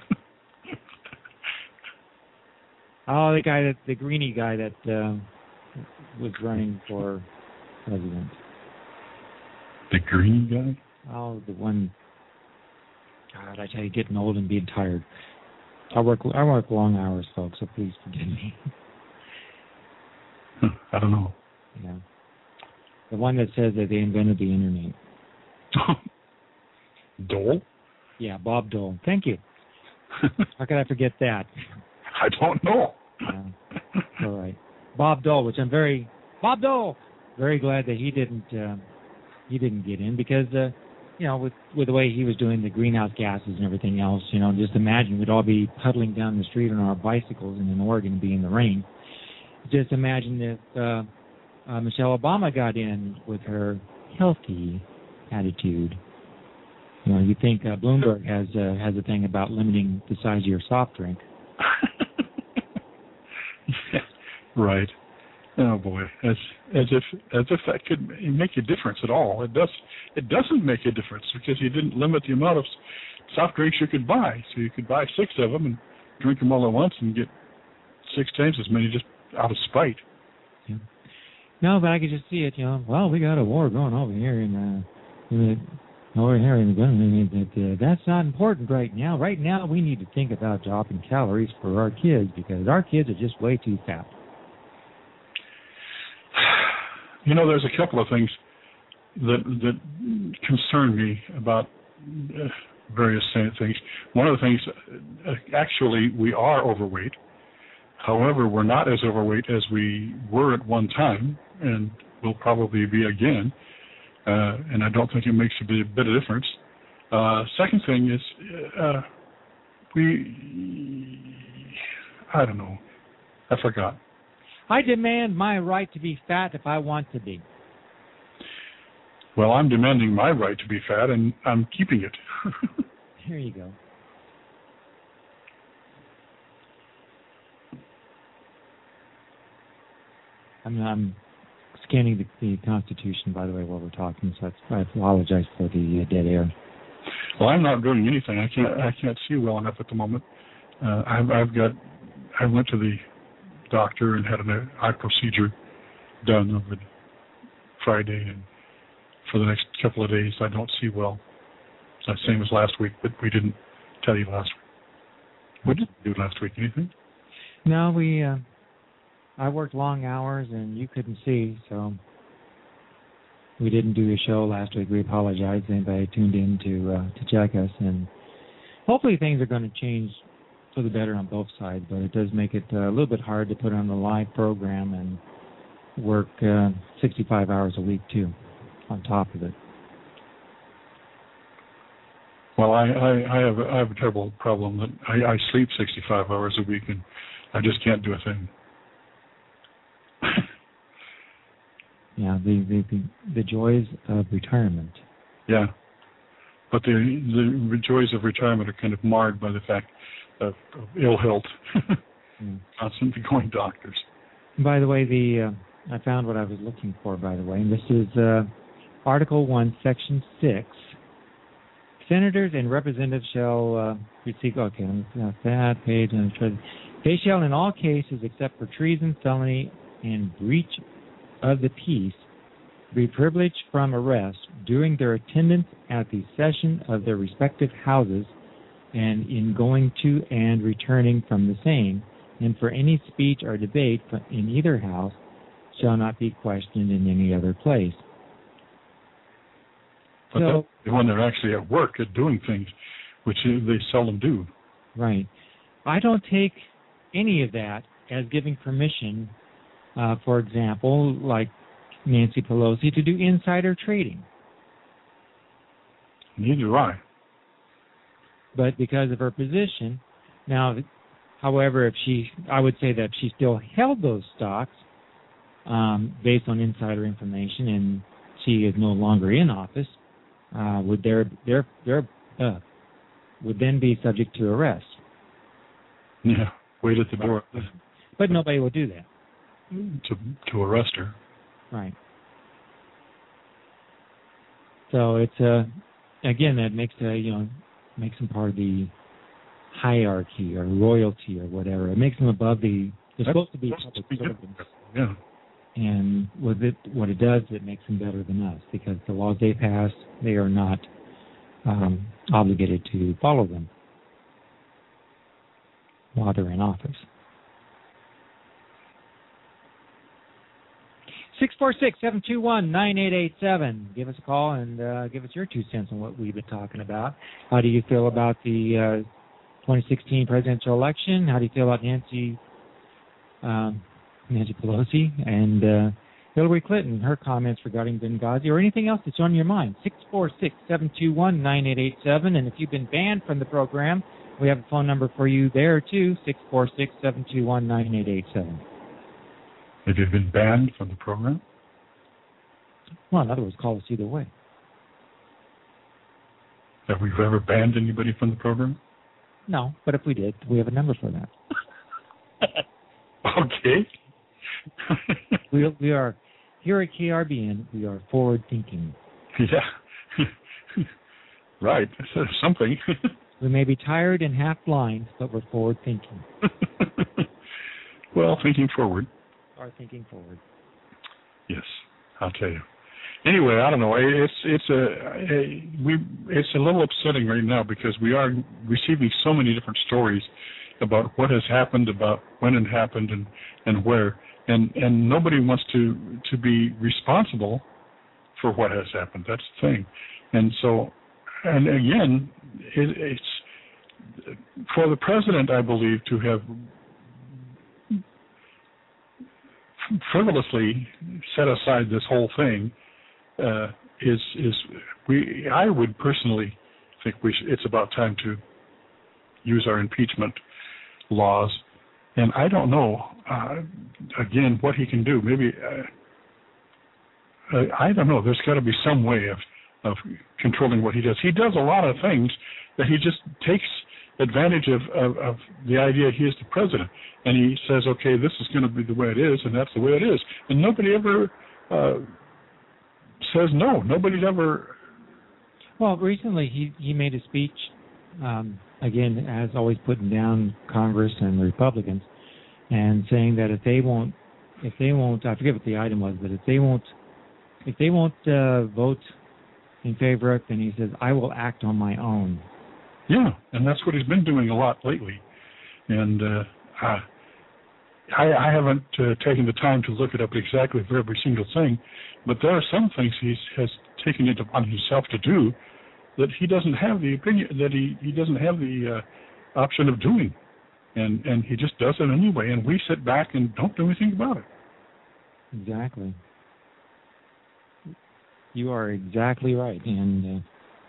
Oh, the guy that the greenie guy that um, was running for president. The greenie guy? Oh, the one. God, I tell you, getting old and being tired. I work I work long hours, folks. So please forgive me. I don't know. Yeah, the one that says that they invented the internet. Dole? Yeah, Bob Dole. Thank you. How could I forget that? I don't know. uh, all right, Bob Dole, which I'm very Bob Dole, very glad that he didn't uh, he didn't get in, because uh, you know with with the way he was doing the greenhouse gases and everything else, you know, just imagine we'd all be puddling down the street on our bicycles and in Oregon be in the rain. Just imagine if uh, uh, Michelle Obama got in with her healthy attitude. You know, you think uh, Bloomberg has uh, has a thing about limiting the size of your soft drink. Right. Oh boy, as as if as if that could make a difference at all. It does. It doesn't make a difference, because you didn't limit the amount of soft drinks you could buy. So you could buy six of them and drink them all at once and get six times as many just out of spite. Yeah. No, but I could just see it. You know, well, we got a war going over here in uh, in the, over here in the gun. That uh, that's not important right now. Right now, we need to think about dropping calories for our kids, because our kids are just way too fat. You know, there's a couple of things that that concern me about uh, various things. One of the things, uh, actually, we are overweight. However, we're not as overweight as we were at one time, and will probably be again. Uh, and I don't think it makes a bit, bit of difference. Uh, second thing is, uh, we, I don't know, I forgot. I demand my right to be fat if I want to be. Well, I'm demanding my right to be fat, and I'm keeping it. Here you go. I'm, I'm scanning the, the Constitution, by the way, while we're talking, so I apologize for the uh, dead air. Well, I'm not doing anything. I can't. I can't see well enough at the moment. Uh, I've, I've got. I went to the doctor and had an eye procedure done over Friday, and for the next couple of days, I don't see well. It's the same as last week, but we didn't tell you last week. What did you do last week? Anything? No, we. Uh, I worked long hours, and you couldn't see, so we didn't do a show last week. We apologize to anybody who tuned in to uh, to check us, and hopefully things are going to change for the better on both sides. But it does make it uh, a little bit hard to put on a live program and work uh, sixty-five hours a week too, on top of it. Well, I, I, I have I have a terrible problem that I, I sleep sixty-five hours a week, and I just can't do a thing. Yeah, the, the, the, the joys of retirement. Yeah, but the the joys of retirement are kind of marred by the fact of, of ill health, mm. constantly going to doctors. By the way, the uh, I found what I was looking for, by the way, and this is uh, Article one, Section six. Senators and representatives shall uh, receive, okay, uh, that page, and they shall in all cases except for treason, felony, and breach of the peace be privileged from arrest during their attendance at the session of their respective houses and in going to and returning from the same, and for any speech or debate in either house shall not be questioned in any other place. But so, that's when they're actually at work at doing things, which they seldom do. Right. I don't take any of that as giving permission, uh, for example, like Nancy Pelosi, to do insider trading. Neither do I. But because of her position, now, however, if she, I would say that if she still held those stocks um, based on insider information, and she is no longer in office, uh, would their their their uh, would then be subject to arrest. Yeah, wait at the door. But nobody will do that. To to arrest her. Right. So it's a, uh, again, that makes a, you know, makes them part of the hierarchy or royalty or whatever. It makes them above the, they're That's supposed to be supposed public to be servants. Yeah. And what it, what it does, it makes them better than us, because the laws they pass, they are not um, obligated to follow them while they're in office. six four six, seven two one, nine eight eight seven. Give us a call and uh, give us your two cents on what we've been talking about. How do you feel about the uh, twenty sixteen presidential election? How do you feel about Nancy um, Nancy Pelosi and uh, Hillary Clinton, her comments regarding Benghazi, or anything else that's on your mind? six four six, seven two one, nine eight eight seven. And if you've been banned from the program, we have a phone number for you there, too, six four six, seven two one, nine eight eight seven. Have you been banned from the program? Well, in other words, call us either way. Have we ever banned anybody from the program? No, but if we did, we have a number for that. Okay. we, we are, here at K R B N, we are forward-thinking. Yeah. Right. Something. We may be tired and half blind, but we're forward-thinking. Well, thinking forward. Are thinking forward. Yes, I'll tell you. Anyway, I don't know. It's it's a, a we it's a little upsetting right now because we are receiving so many different stories about what has happened, about when it happened, and, and where, and and nobody wants to to be responsible for what has happened. That's the thing. And so, and again, it, it's for the president, I believe, to have frivolously set aside this whole thing uh, is is we. I would personally think we should, it's about time to use our impeachment laws, and I don't know uh, again what he can do. Maybe uh, I don't know. There's got to be some way of of controlling what he does. He does a lot of things that he just takes advantage of, of, of the idea he is the president, and he says, okay, this is going to be the way it is, and that's the way it is. And nobody ever uh, says no. Nobody's ever... Well, recently he, he made a speech, um, again, as always, putting down Congress and the Republicans, and saying that if they won't, if they won't, I forget what the item was, but if they won't, if they won't uh, vote in favor of it, then he says, I will act on my own. Yeah, and that's what he's been doing a lot lately. And uh, I, I haven't uh, taken the time to look it up exactly for every single thing, but there are some things he has taken it upon himself to do that he doesn't have the opinion, that he, he doesn't have the uh, option of doing. And, and he just does it anyway, and we sit back and don't do anything about it. Exactly. You are exactly right. And... Uh,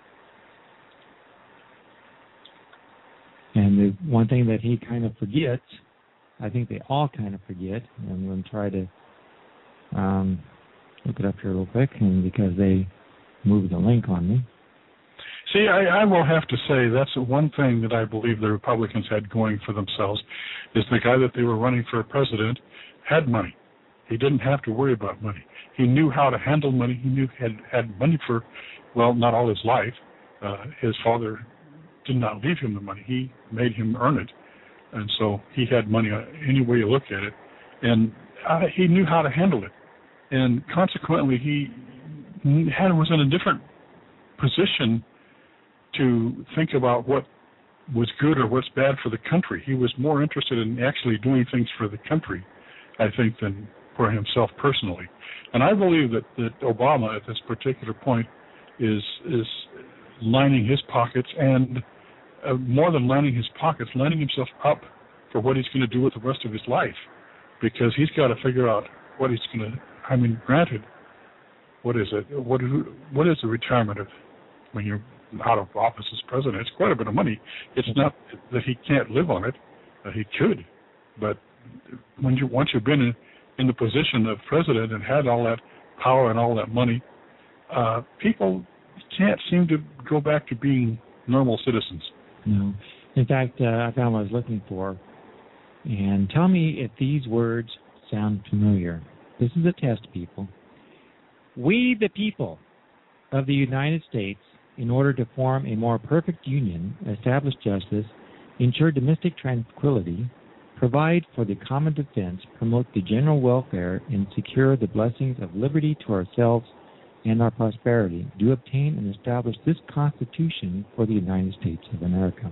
And the one thing that he kind of forgets, I think they all kind of forget, and I'm going to try to um, look it up here real quick, and because they moved the link on me. See, I, I will have to say that's one thing that I believe the Republicans had going for themselves, is the guy that they were running for president had money. He didn't have to worry about money. He knew how to handle money. He knew had had money for, well, not all his life. Uh, his father did not leave him the money. He made him earn it. And so he had money any way you look at it. And uh, he knew how to handle it. And consequently, he had, was in a different position to think about what was good or what's bad for the country. He was more interested in actually doing things for the country, I think, than for himself personally. And I believe that, that Obama, at this particular point, is is lining his pockets, and uh, more than lining his pockets, lining himself up for what he's going to do with the rest of his life, because he's got to figure out what he's going to. I mean, granted, what is it? What what is the retirement of when you're out of office as president? It's quite a bit of money. It's not that he can't live on it; uh, he could, but when you once you've been in, in the position of president and had all that power and all that money, uh, people can't seem to go back to being normal citizens. No. In fact, uh, I found what I was looking for. And tell me if these words sound familiar. This is a test, people. We, the people of the United States, in order to form a more perfect union, establish justice, ensure domestic tranquility, provide for the common defense, promote the general welfare, and secure the blessings of liberty to ourselves and our prosperity, do obtain and establish this Constitution for the United States of America.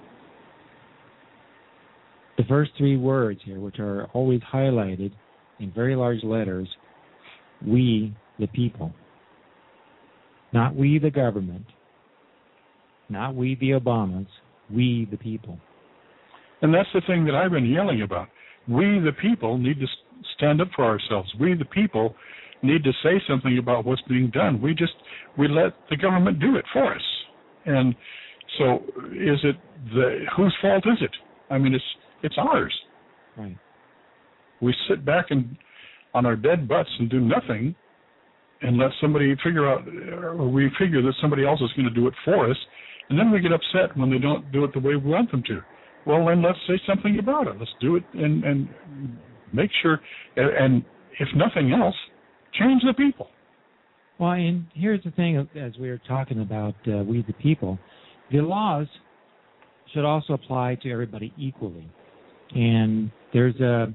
The first three words here, which are always highlighted in very large letters, we the people. Not we the government, not we the Obamas, we the people. And that's the thing that I've been yelling about. We the people need to stand up for ourselves. We the people need to say something about what's being done. We just, we let the government do it for us. And so is it, the whose fault is it? I mean, it's it's ours. Right. We sit back and on our dead butts and do nothing and let somebody figure out, or we figure that somebody else is going to do it for us, and then we get upset when they don't do it the way we want them to. Well, then let's say something about it. Let's do it and, and make sure, and if nothing else, change the people. Well, and here's the thing, as we were talking about uh, we the people, the laws should also apply to everybody equally. And there's a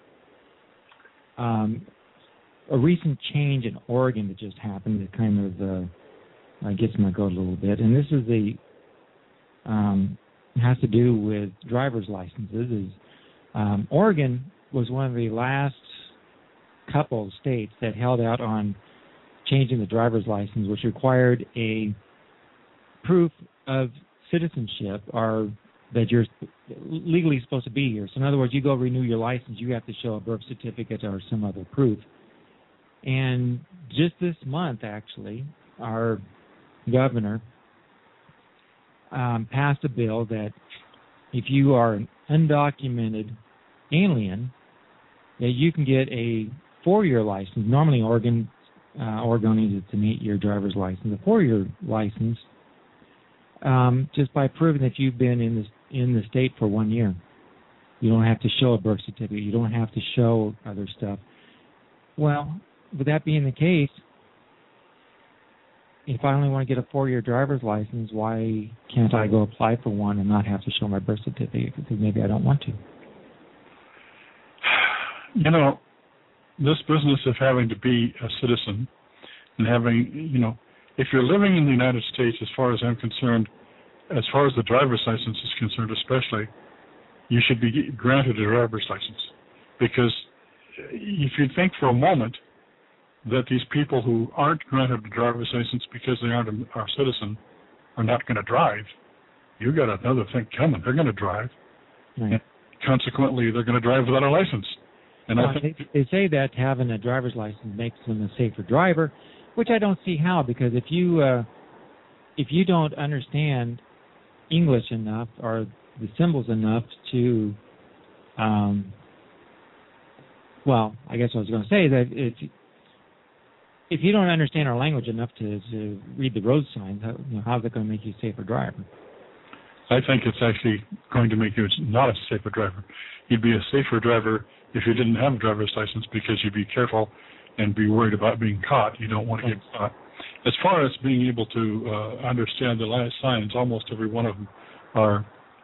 um, a recent change in Oregon that just happened that kind of uh, gets my goat a little bit. And this is the um, has to do with driver's licenses. Is um, Oregon was one of the last couple of states that held out on changing the driver's license, which required a proof of citizenship or that you're legally supposed to be here. So in other words, you go renew your license, you have to show a birth certificate or some other proof. And just this month, actually, our governor um, passed a bill that if you are an undocumented alien, that you can get a four-year license. Normally, Oregon, uh, Oregonians, it's an eight-year driver's license. A four-year license, um, just by proving that you've been in the in the state for one year. You don't have to show a birth certificate. You don't have to show other stuff. Well, with that being the case, if I only want to get a four-year driver's license, why can't I go apply for one and not have to show my birth certificate? Because maybe I don't want to. You know, this business of having to be a citizen and having, you know, if you're living in the United States, as far as I'm concerned, as far as the driver's license is concerned especially, you should be granted a driver's license. Because if you think for a moment that these people who aren't granted a driver's license because they aren't a, a citizen are not going to drive, you got another thing coming. They're going to drive. Right. And consequently, they're going to drive without a license. And well, I think they, they say that having a driver's license makes them a safer driver, which I don't see how, because if you uh, if you don't understand English enough or the symbols enough to, um, well, I guess I was going to say that if if you don't understand our language enough to, to read the road signs, how, you know, how's it going to make you a safer driver? I think it's actually going to make you not a safer driver. You'd be a safer driver if you didn't have a driver's license, because you'd be careful and be worried about being caught. You don't want to get caught. As far as being able to uh, understand the last signs, almost every one of them are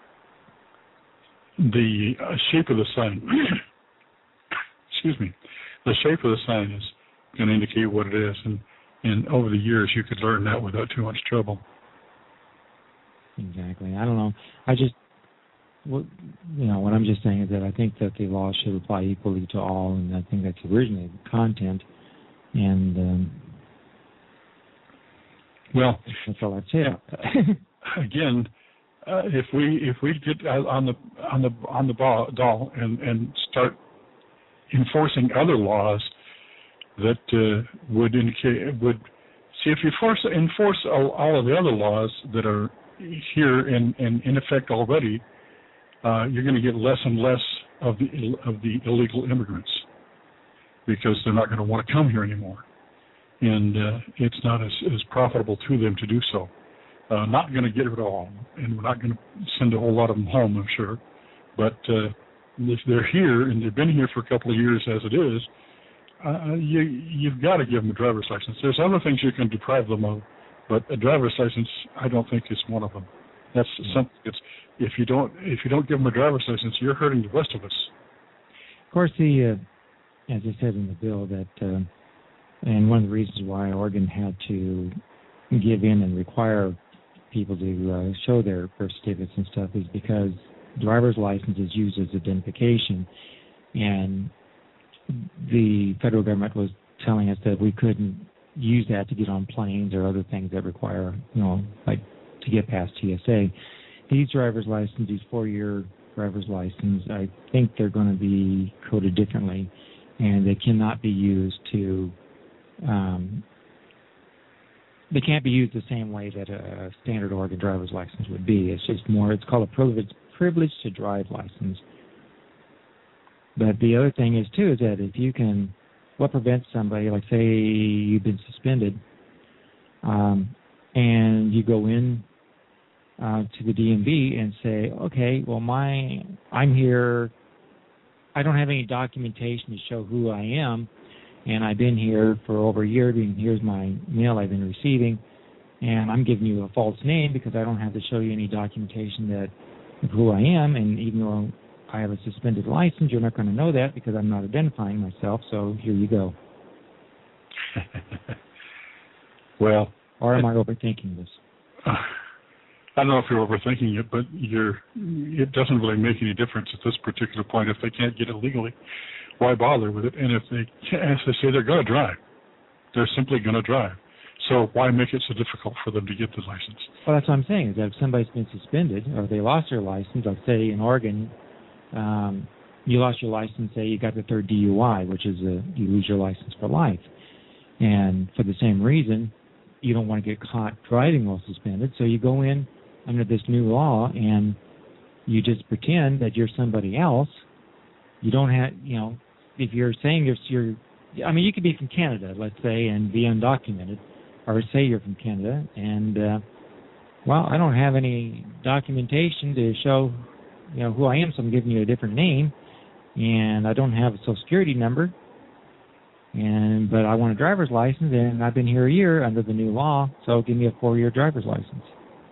the uh, shape of the sign. Excuse me. The shape of the sign is going to indicate what it is, and, and over the years you could learn that without too much trouble. Exactly. I don't know. I just, well, you know, what I'm just saying is that I think that the law should apply equally to all, and I think that's originally the content. And um, Well, that's all I'd say. Again, uh, if we if we get on the on the on the ball, doll and and start enforcing other laws that uh, would indicate would see if you force enforce all, all of the other laws that are here and in, in, in effect already, uh, you're going to get less and less of the of the illegal immigrants because they're not going to want to come here anymore, and uh, it's not as, as profitable to them to do so. Uh, not going to get it all, and we're not going to send a whole lot of them home, I'm sure. But uh, if they're here and they've been here for a couple of years as it is, uh, you, you've got to give them a driver's license. There's other things you can deprive them of, but a driver's license, I don't think is one of them. That's mm-hmm. something. It's if you don't if you don't give them a driver's license, you're hurting the rest of us. Of course, the uh, as I said in the bill that, uh, and one of the reasons why Oregon had to give in and require people to uh, show their birth certificates and stuff is because driver's license is used as identification, and the federal government was telling us that we couldn't use that to get on planes or other things that require, you know, like to get past T S A. These driver's licenses, these four-year driver's license, I think they're going to be coded differently, and they cannot be used to um, They can't be used the same way that a standard Oregon driver's license would be. It's just more, it's called a privilege, privilege to drive license. But the other thing is, too, is that if you can, what prevents somebody, like say you've been suspended, um, and you go in uh, to the D M V and say, okay, well, my, I'm here, I don't have any documentation to show who I am, and I've been here for over a year, and here's my mail I've been receiving, and I'm giving you a false name because I don't have to show you any documentation that of who I am, and even though I have a suspended license, you're not going to know that because I'm not identifying myself, so here you go. Well... Or am I overthinking this? Uh, I don't know if you're overthinking it, but you're, it doesn't really make any difference at this particular point. If they can't get it legally, why bother with it? And if they, as they say, they're going to drive. They're simply going to drive. So why make it so difficult for them to get the license? Well, that's what I'm saying, is that if somebody's been suspended or they lost their license, like say in Oregon, um, you lost your license, say you got the third D U I, which is a, you lose your license for life. And for the same reason, you don't want to get caught driving while suspended, so you go in under this new law and you just pretend that you're somebody else. You don't have, you know, if you're saying you're, you're, I mean, you could be from Canada, let's say, and be undocumented, or say you're from Canada, and, uh, well, I don't have any documentation to show, you know, who I am, so I'm giving you a different name, and I don't have a social security number, and but I want a driver's license, and I've been here a year under the new law, so give me a four-year driver's license.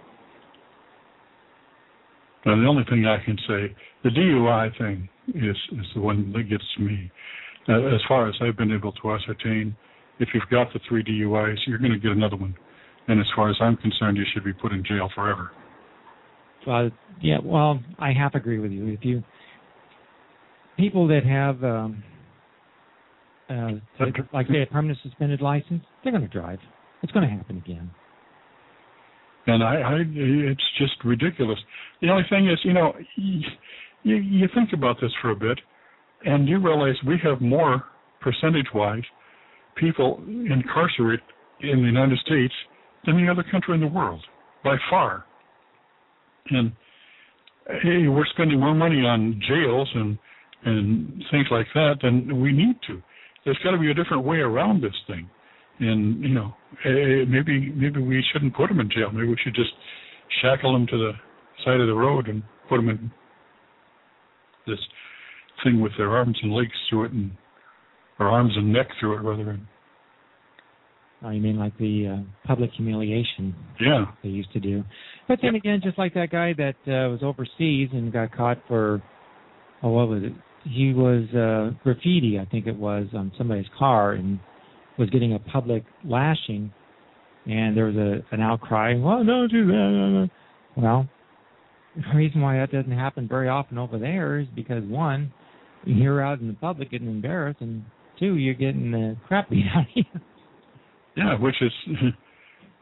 Now, the only thing I can say, the D U I thing is, is the one that gets to me. Uh, as far as I've been able to ascertain, if you've got the three D U Is, you're going to get another one. And as far as I'm concerned, you should be put in jail forever. Uh, yeah, well, I half agree with you. If you people that have, um, uh, like say, a permanent suspended license, they're going to drive. It's going to happen again. And I, I, it's just ridiculous. The only thing is, you know, you, you think about this for a bit, and you realize we have more percentage-wise people incarcerated in the United States than any other country in the world, by far. And hey, we're spending more money on jails and and things like that than we need to. There's got to be a different way around this thing. And, you know, maybe maybe we shouldn't put them in jail. Maybe we should just shackle them to the side of the road and put them in this thing with their arms and legs through it, and or arms and neck through it, rather. Oh, you mean like the uh, public humiliation? Yeah. They used to do. But then yeah. again, just like that guy that uh, was overseas and got caught for, oh, what was it? He was uh, graffiti, I think it was, on somebody's car, and was getting a public lashing, and there was a, an outcry, well, don't do that. Well, the reason why that doesn't happen very often over there is because, one, you're out in the public getting embarrassed, and two, you're getting the crap beat out of you. Yeah, which is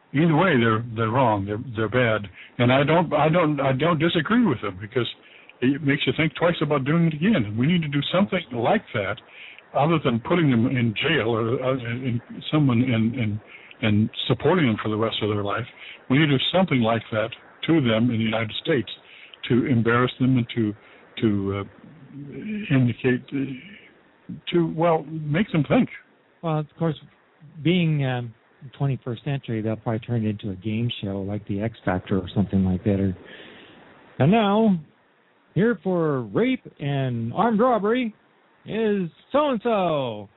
either way, they're they're wrong. They're they're bad, and I don't I don't I don't disagree with them because it makes you think twice about doing it again. And we need to do something like that, other than putting them in jail or uh, in someone and and and supporting them for the rest of their life. We need to do something like that to them in the United States to embarrass them and to to uh, indicate uh, to well make them think. Well, of course, being um, twenty-first century, they'll probably turn it into a game show like the X Factor or something like that. Or, and now, here for rape and armed robbery is so-and-so.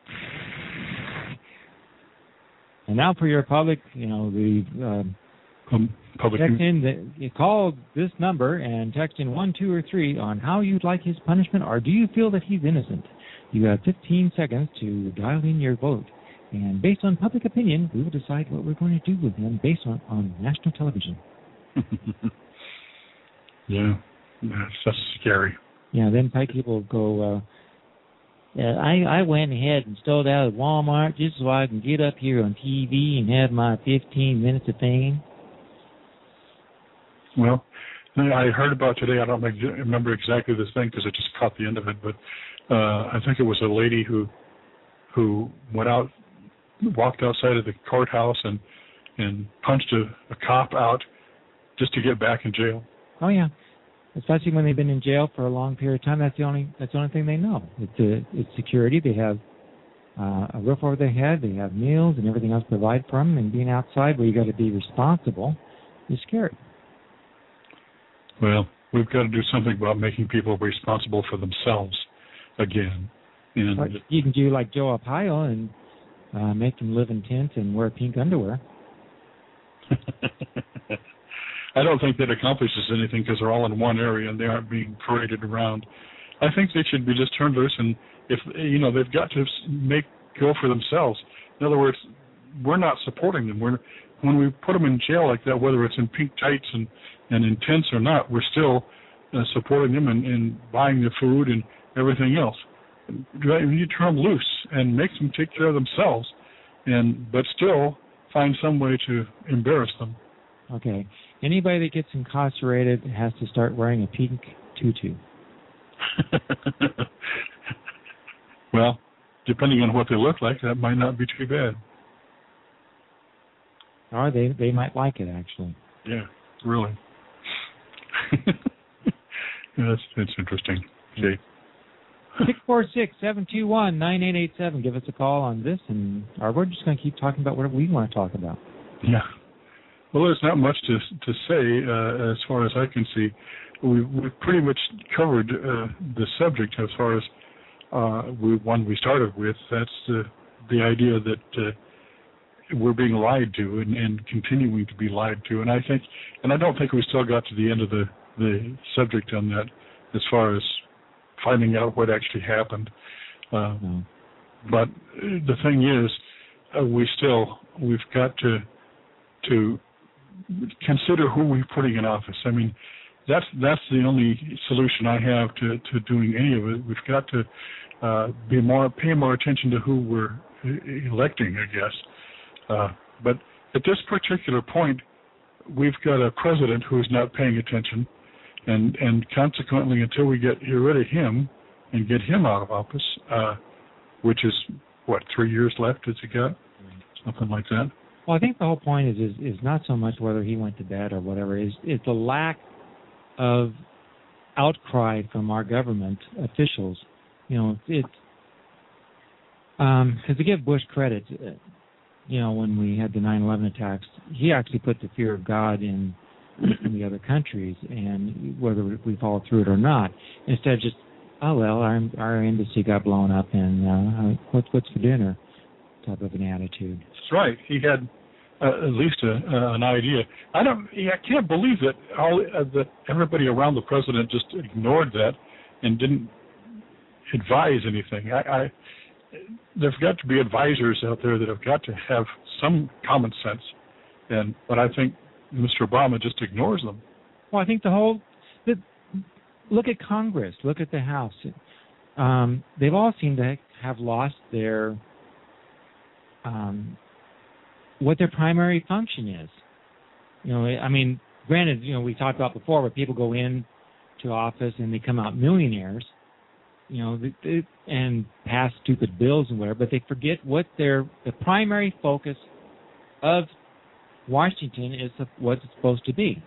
And now for your public, you know, the uh, um, public text in, the, you call this number and text in one, two, or three on how you'd like his punishment, or do you feel that he's innocent? You have fifteen seconds to dial in your vote. And based on public opinion, we will decide what we're going to do with him based on, on national television. Yeah, that's, that's scary. Yeah, then Pike people go, uh, yeah, I, I went ahead and stole out at Walmart just so I can get up here on T V and have my fifteen minutes of fame. Well, I heard about today, I don't remember exactly this thing because I just caught the end of it, but uh, I think it was a lady who who went out, walked outside of the courthouse and and punched a, a cop out just to get back in jail. Oh yeah, especially when they've been in jail for a long period of time. That's the only that's the only thing they know. It's a, it's security. They have uh, a roof over their head. They have meals and everything else provided for them. And being outside where you got to be responsible is scary. Well, we've got to do something about making people responsible for themselves again. And or you can do like Joe Arpaio and uh, make them live in tents and wear pink underwear. I don't think that accomplishes anything because they're all in one area and they aren't being paraded around. I think they should be just turned loose, and if you know, they've got to make go for themselves. In other words, we're not supporting them. We're when we put them in jail like that, whether it's in pink tights and and in tents or not, we're still uh, supporting them and, and buying their food and everything else. We need to turn them loose and make them take care of themselves, and but still find some way to embarrass them. Okay. Anybody that gets incarcerated has to start wearing a pink tutu. Well, depending on what they look like, that might not be too bad. Or they, they might like it, actually. Yeah, really. Yeah, that's, that's interesting. Okay. six four six, seven two one, nine eight eight seven. Give us a call on this, and or we're just going to keep talking about what we want to talk about. Yeah. Well, there's not much to to say uh, as far as I can see. We, we've pretty much covered uh, the subject as far as uh, we, one we started with. That's the, the idea that uh, we're being lied to and, and continuing to be lied to. And I think, and I don't think we still got to the end of the, the subject on that as far as finding out what actually happened. Uh, no. But the thing is, uh, we still, we've got to to consider who we're putting in office. I mean, that's that's the only solution I have to, to doing any of it. We've got to uh, be more pay more attention to who we're electing, I guess. Uh, but at this particular point, we've got a president who is not paying attention, and and consequently, until we get rid of him and get him out of office, uh, which is what three years left has he got, something like that. Well, I think the whole point is, is is not so much whether he went to bed or whatever. Is is the lack of outcry from our government officials. You know, it's um, because to give Bush credit, you know, when we had the nine eleven attacks, he actually put the fear of God in in the other countries, and whether we follow through it or not, instead of just, oh well, our our embassy got blown up, and uh, what's what's for dinner, type of an attitude. That's right. He had uh, at least a, uh, an idea. I don't. I can't believe that all uh, that everybody around the president just ignored that and didn't advise anything. I, I there've got to be advisors out there that have got to have some common sense, and but I think Mister Obama just ignores them. Well, I think the whole the, look at Congress, look at the House. Um, they've all seemed to have lost their um, what their primary function is. You know, I mean, granted, you know, we talked about before where people go in to office and they come out millionaires, you know, they, they, and pass stupid bills and whatever, but they forget what their the primary focus of Washington is what it's supposed to be.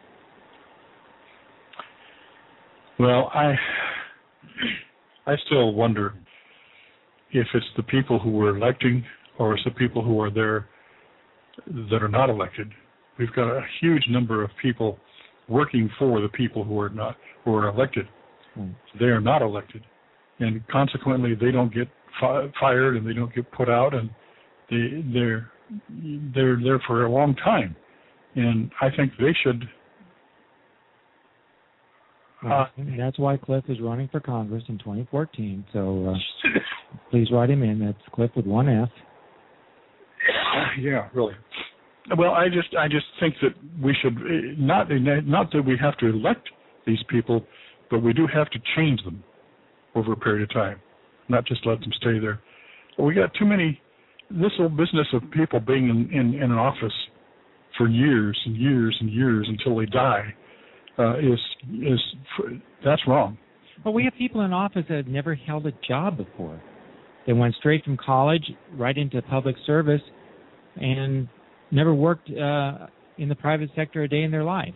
Well, I I still wonder if it's the people who we're electing or it's the people who are there that are not elected. We've got a huge number of people working for the people who are not who are elected. Hmm. They are not elected, and consequently, they don't get fi- fired and they don't get put out, and they they're they're there for a long time. And I think they should. Uh, that's why Cliff is running for Congress in twenty fourteen. So uh, please write him in. That's Cliff with one F. Yeah, really. Well, I just I just think that we should not not that we have to elect these people, but we do have to change them over a period of time, not just let them stay there. We got too many. This whole business of people being in, in, in an office for years and years and years until they die uh, is is that's wrong. Well, we have people in office that have never held a job before. They went straight from college right into public service and never worked uh, in the private sector a day in their life.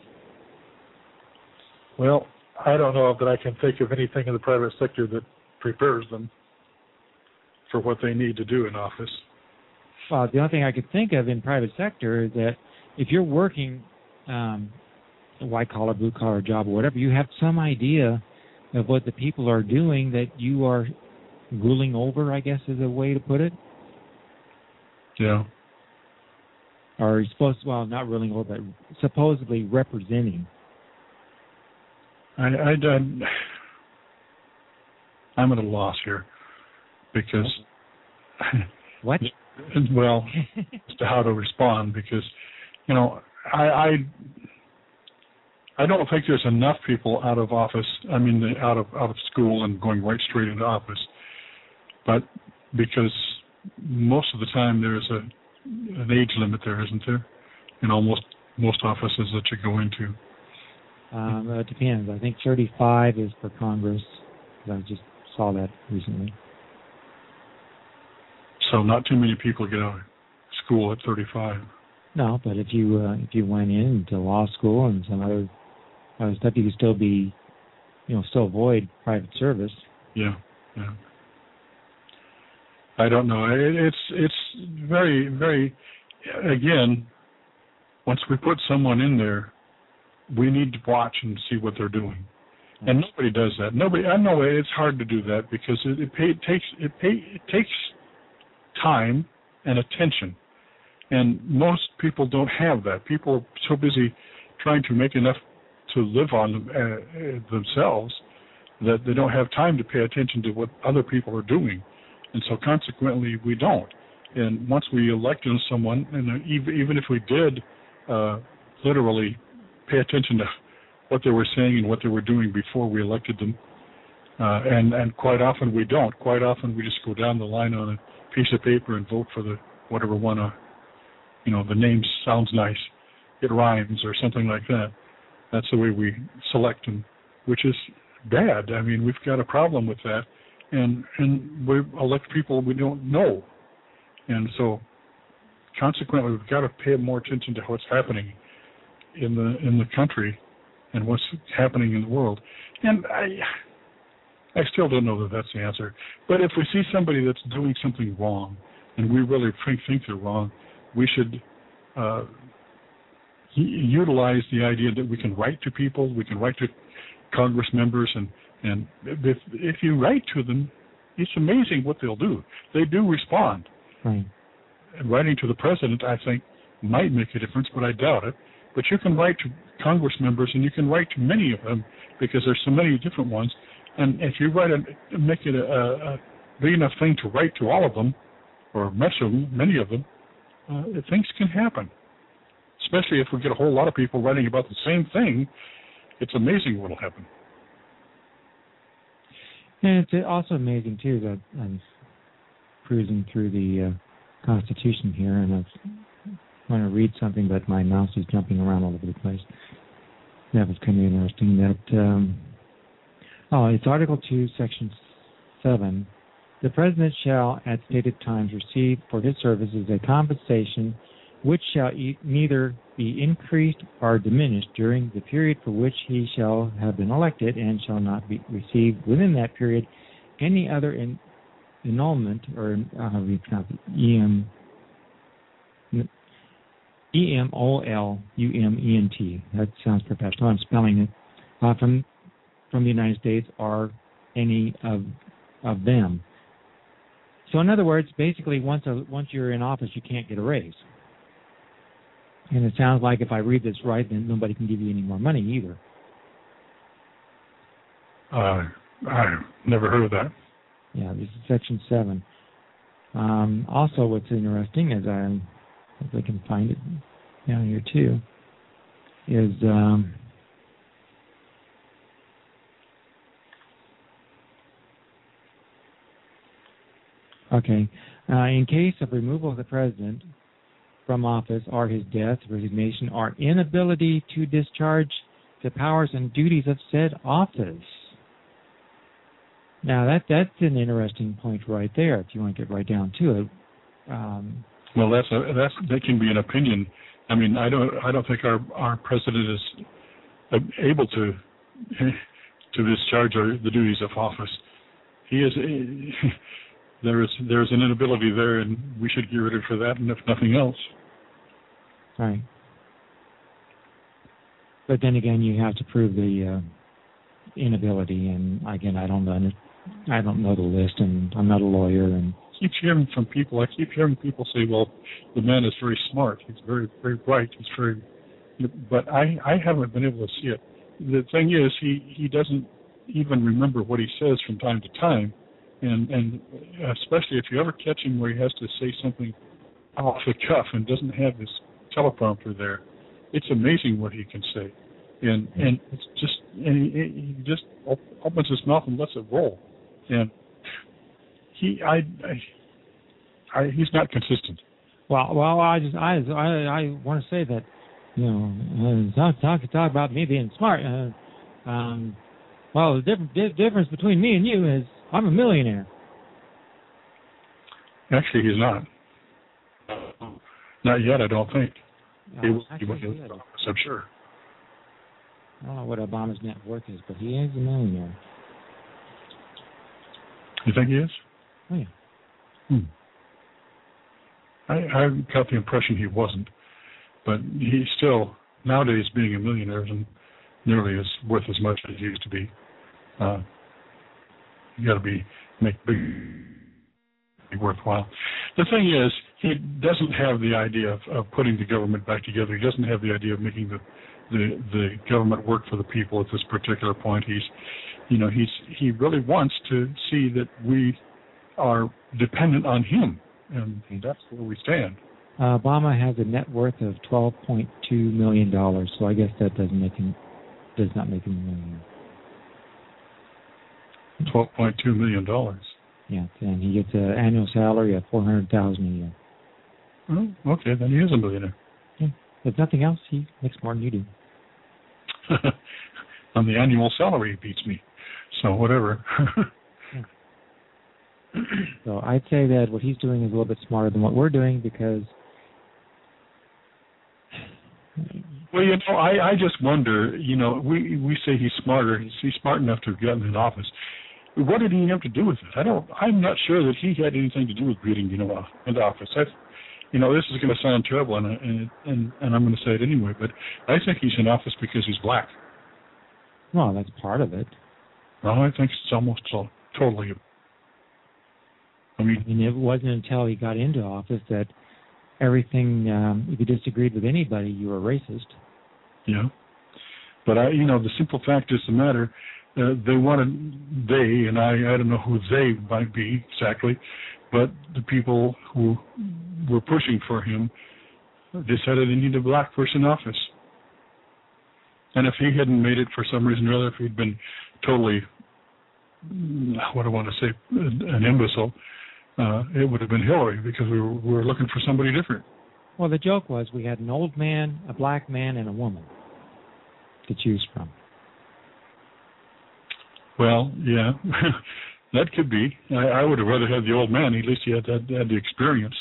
Well, I don't know that I can think of anything in the private sector that prepares them for what they need to do in office. Well, the only thing I could think of in private sector is that if you're working um, a white-collar, blue-collar job or whatever, you have some idea of what the people are doing that you are ruling over, I guess is a way to put it. Yeah. Or you're supposed to, well, not ruling over, but supposedly representing. I, I, I'm at a loss here because, what? Well, as to how to respond, because, you know, I, I, I don't think there's enough people out of office. I mean, out of out of school and going right straight into office, but because most of the time there's a an age limit there, isn't there? In almost most offices that you go into. Um, it depends. I think thirty-five is for Congress. I just saw that recently. So not too many people get out of school at thirty-five. No, but if you uh, if you went into law school and some other other stuff, you could still be, you know, still avoid private service. Yeah, yeah. I don't know. It, it's it's very very. Again, once we put someone in there, we need to watch and see what they're doing, and nobody does that. Nobody. I know it's hard to do that because it, it, pay, it takes it, pay, it takes time and attention, and most people don't have that. People are so busy trying to make enough to live on uh, themselves that they don't have time to pay attention to what other people are doing, and so consequently we don't. And once we elect someone, and even even if we did uh, literally pay attention to what they were saying and what they were doing before we elected them, uh, and and quite often we don't. Quite often we just go down the line on a piece of paper and vote for the whatever one. Uh, you know, the name sounds nice, it rhymes or something like that. That's the way we select them, which is bad. I mean, we've got a problem with that, and and we elect people we don't know. And so, consequently, we've got to pay more attention to what's happening in the in the country and what's happening in the world. And I, I still don't know that that's the answer. But if we see somebody that's doing something wrong, and we really think, think they're wrong, we should uh, utilize the idea that we can write to people, we can write to Congress members, and and if if you write to them, it's amazing what they'll do. They do respond. Right. And writing to the president, I think, might make a difference, but I doubt it. But you can write to Congress members, and you can write to many of them because there's so many different ones. And if you write a, make it a, a big enough thing to write to all of them, or many of them, uh, things can happen. Especially if we get a whole lot of people writing about the same thing, it's amazing what will happen. And it's also amazing too that I'm cruising through the uh, Constitution here, and I've want to read something, but my mouse is jumping around all over the place. That was kind of interesting. That um, oh, it's Article two, Section seven. The President shall, at stated times, receive for his services a compensation which shall e- neither be increased or diminished during the period for which he shall have been elected, and shall not be received within that period any other in, annulment, or uh, how do you pronounce it? E M E M O L U M E N T. That sounds professional. I'm spelling it. Uh, from from the United States, or any of of them. So, in other words, basically, once a, once you're in office, you can't get a raise. And it sounds like if I read this right, then nobody can give you any more money either. Uh, I've never heard of that. Yeah, this is Section seven. Um, also, what's interesting is I, if I can find it down here too, is um, okay. Uh, in case of removal of the president from office, or his death, resignation, or inability to discharge the powers and duties of said office. Now, that that's an interesting point right there, if you want to get right down to it. Um, well, that's a, that's that can be an opinion. I mean, I don't I don't think our our president is able to to discharge the duties of office. He is there is there's an inability there, and we should get rid of it for that, and if nothing else. Right. But then again, you have to prove the uh, inability, and again, I don't know. I don't know the list, and I'm not a lawyer. And I keep hearing from people. I keep hearing people say, "Well, the man is very smart. He's very, very bright. He's very," but I, I haven't been able to see it. The thing is, he, he doesn't even remember what he says from time to time, and and especially if you ever catch him where he has to say something off the cuff and doesn't have his teleprompter there, it's amazing what he can say, and and it's just and he, he just opens his mouth and lets it roll, and he I, I, I he's not consistent. Well, well, I just I I, I want to say that, you know, uh, talk talk talk about me being smart. Uh, um, well, the difference di- difference between me and you is I'm a millionaire. Actually, he's not. Not yet, I don't think. Uh, he will actually, when he leaves office, I'm sure. I don't know what Obama's net worth is, but he is a millionaire. You think he is? Oh, yeah. Hmm. I, I got the impression he wasn't, but he still, nowadays, being a millionaire isn't nearly as worth as much as he used to be. Uh, you got to be make big, be worthwhile. The thing is, he doesn't have the idea of, of putting the government back together. He doesn't have the idea of making the, the the government work for the people at this particular point. He's, you know, he's he really wants to see that we are dependent on him, and that's where we stand. Uh, Obama has a net worth of twelve point two million dollars, so I guess that doesn't make him does not make him a millionaire. twelve point two million dollars. Yeah, and he gets an annual salary of four hundred thousand a year. Oh, okay, then he is a millionaire. Yeah. If nothing else, he makes more than you do. On the annual salary, he beats me. So whatever. Yeah. So I'd say that what he's doing is a little bit smarter than what we're doing, because. Well, you know, I, I just wonder. You know, we we say he's smarter. He's, he's smart enough to have gotten in office. What did he have to do with it? I don't. I'm not sure that he had anything to do with getting, you know, into office. I've, you know, this is going to sound terrible, and and and, and I'm going to say it anyway. But I think he's in office because he's black. Well, that's part of it. Well, I think it's almost all, totally. I mean, I mean, it wasn't until he got into office that everything. Um, if you disagreed with anybody, you were racist. Yeah, but I, you know, the simple fact is the matter. Uh, they wanted, they, and I, I don't know who they might be exactly, but the people who were pushing for him decided they needed a black person in office. And if he hadn't made it for some reason or other, if he'd been totally, what do I want to say, an imbecile, uh, it would have been Hillary, because we were, we were looking for somebody different. Well, the joke was we had an old man, a black man, and a woman to choose from. Well, yeah, that could be. I, I would have rather had the old man. At least he had, had, had the experience.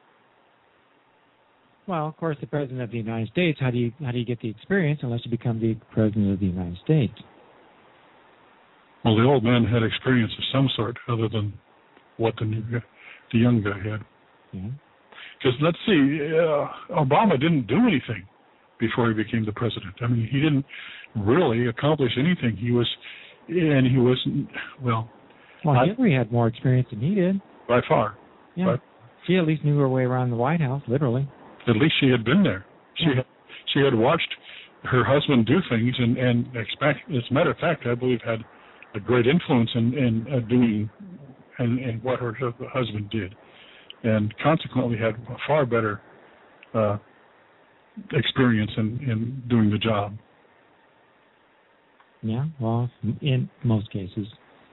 Well, of course, the president of the United States. How do you how do you get the experience unless you become the president of the United States? Well, the old man had experience of some sort, other than what the new guy, the young guy had. Yeah. Because let's see, uh, Obama didn't do anything before he became the president. I mean, he didn't really accomplish anything. He was, and he wasn't well. Well, I, Hillary had more experience than he did. By far. Yeah. But, she at least knew her way around the White House, literally. At least she had been there. She Yeah. had, she had watched her husband do things, and and expect. As a matter of fact, I believe had a great influence in in uh, doing and, and what her husband did, and consequently had a far better uh, experience in, in doing the job. Yeah, well, in most cases.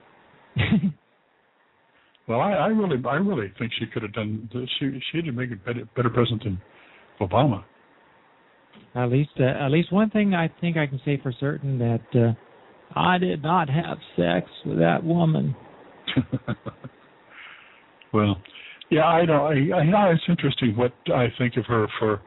Well, I, I really, I really think she could have done. She, she did make a better, better president than Obama. At least, uh, at least one thing I think I can say for certain that uh, I did not have sex with that woman. Well, yeah, I know. I, I know it's interesting what I think of her for.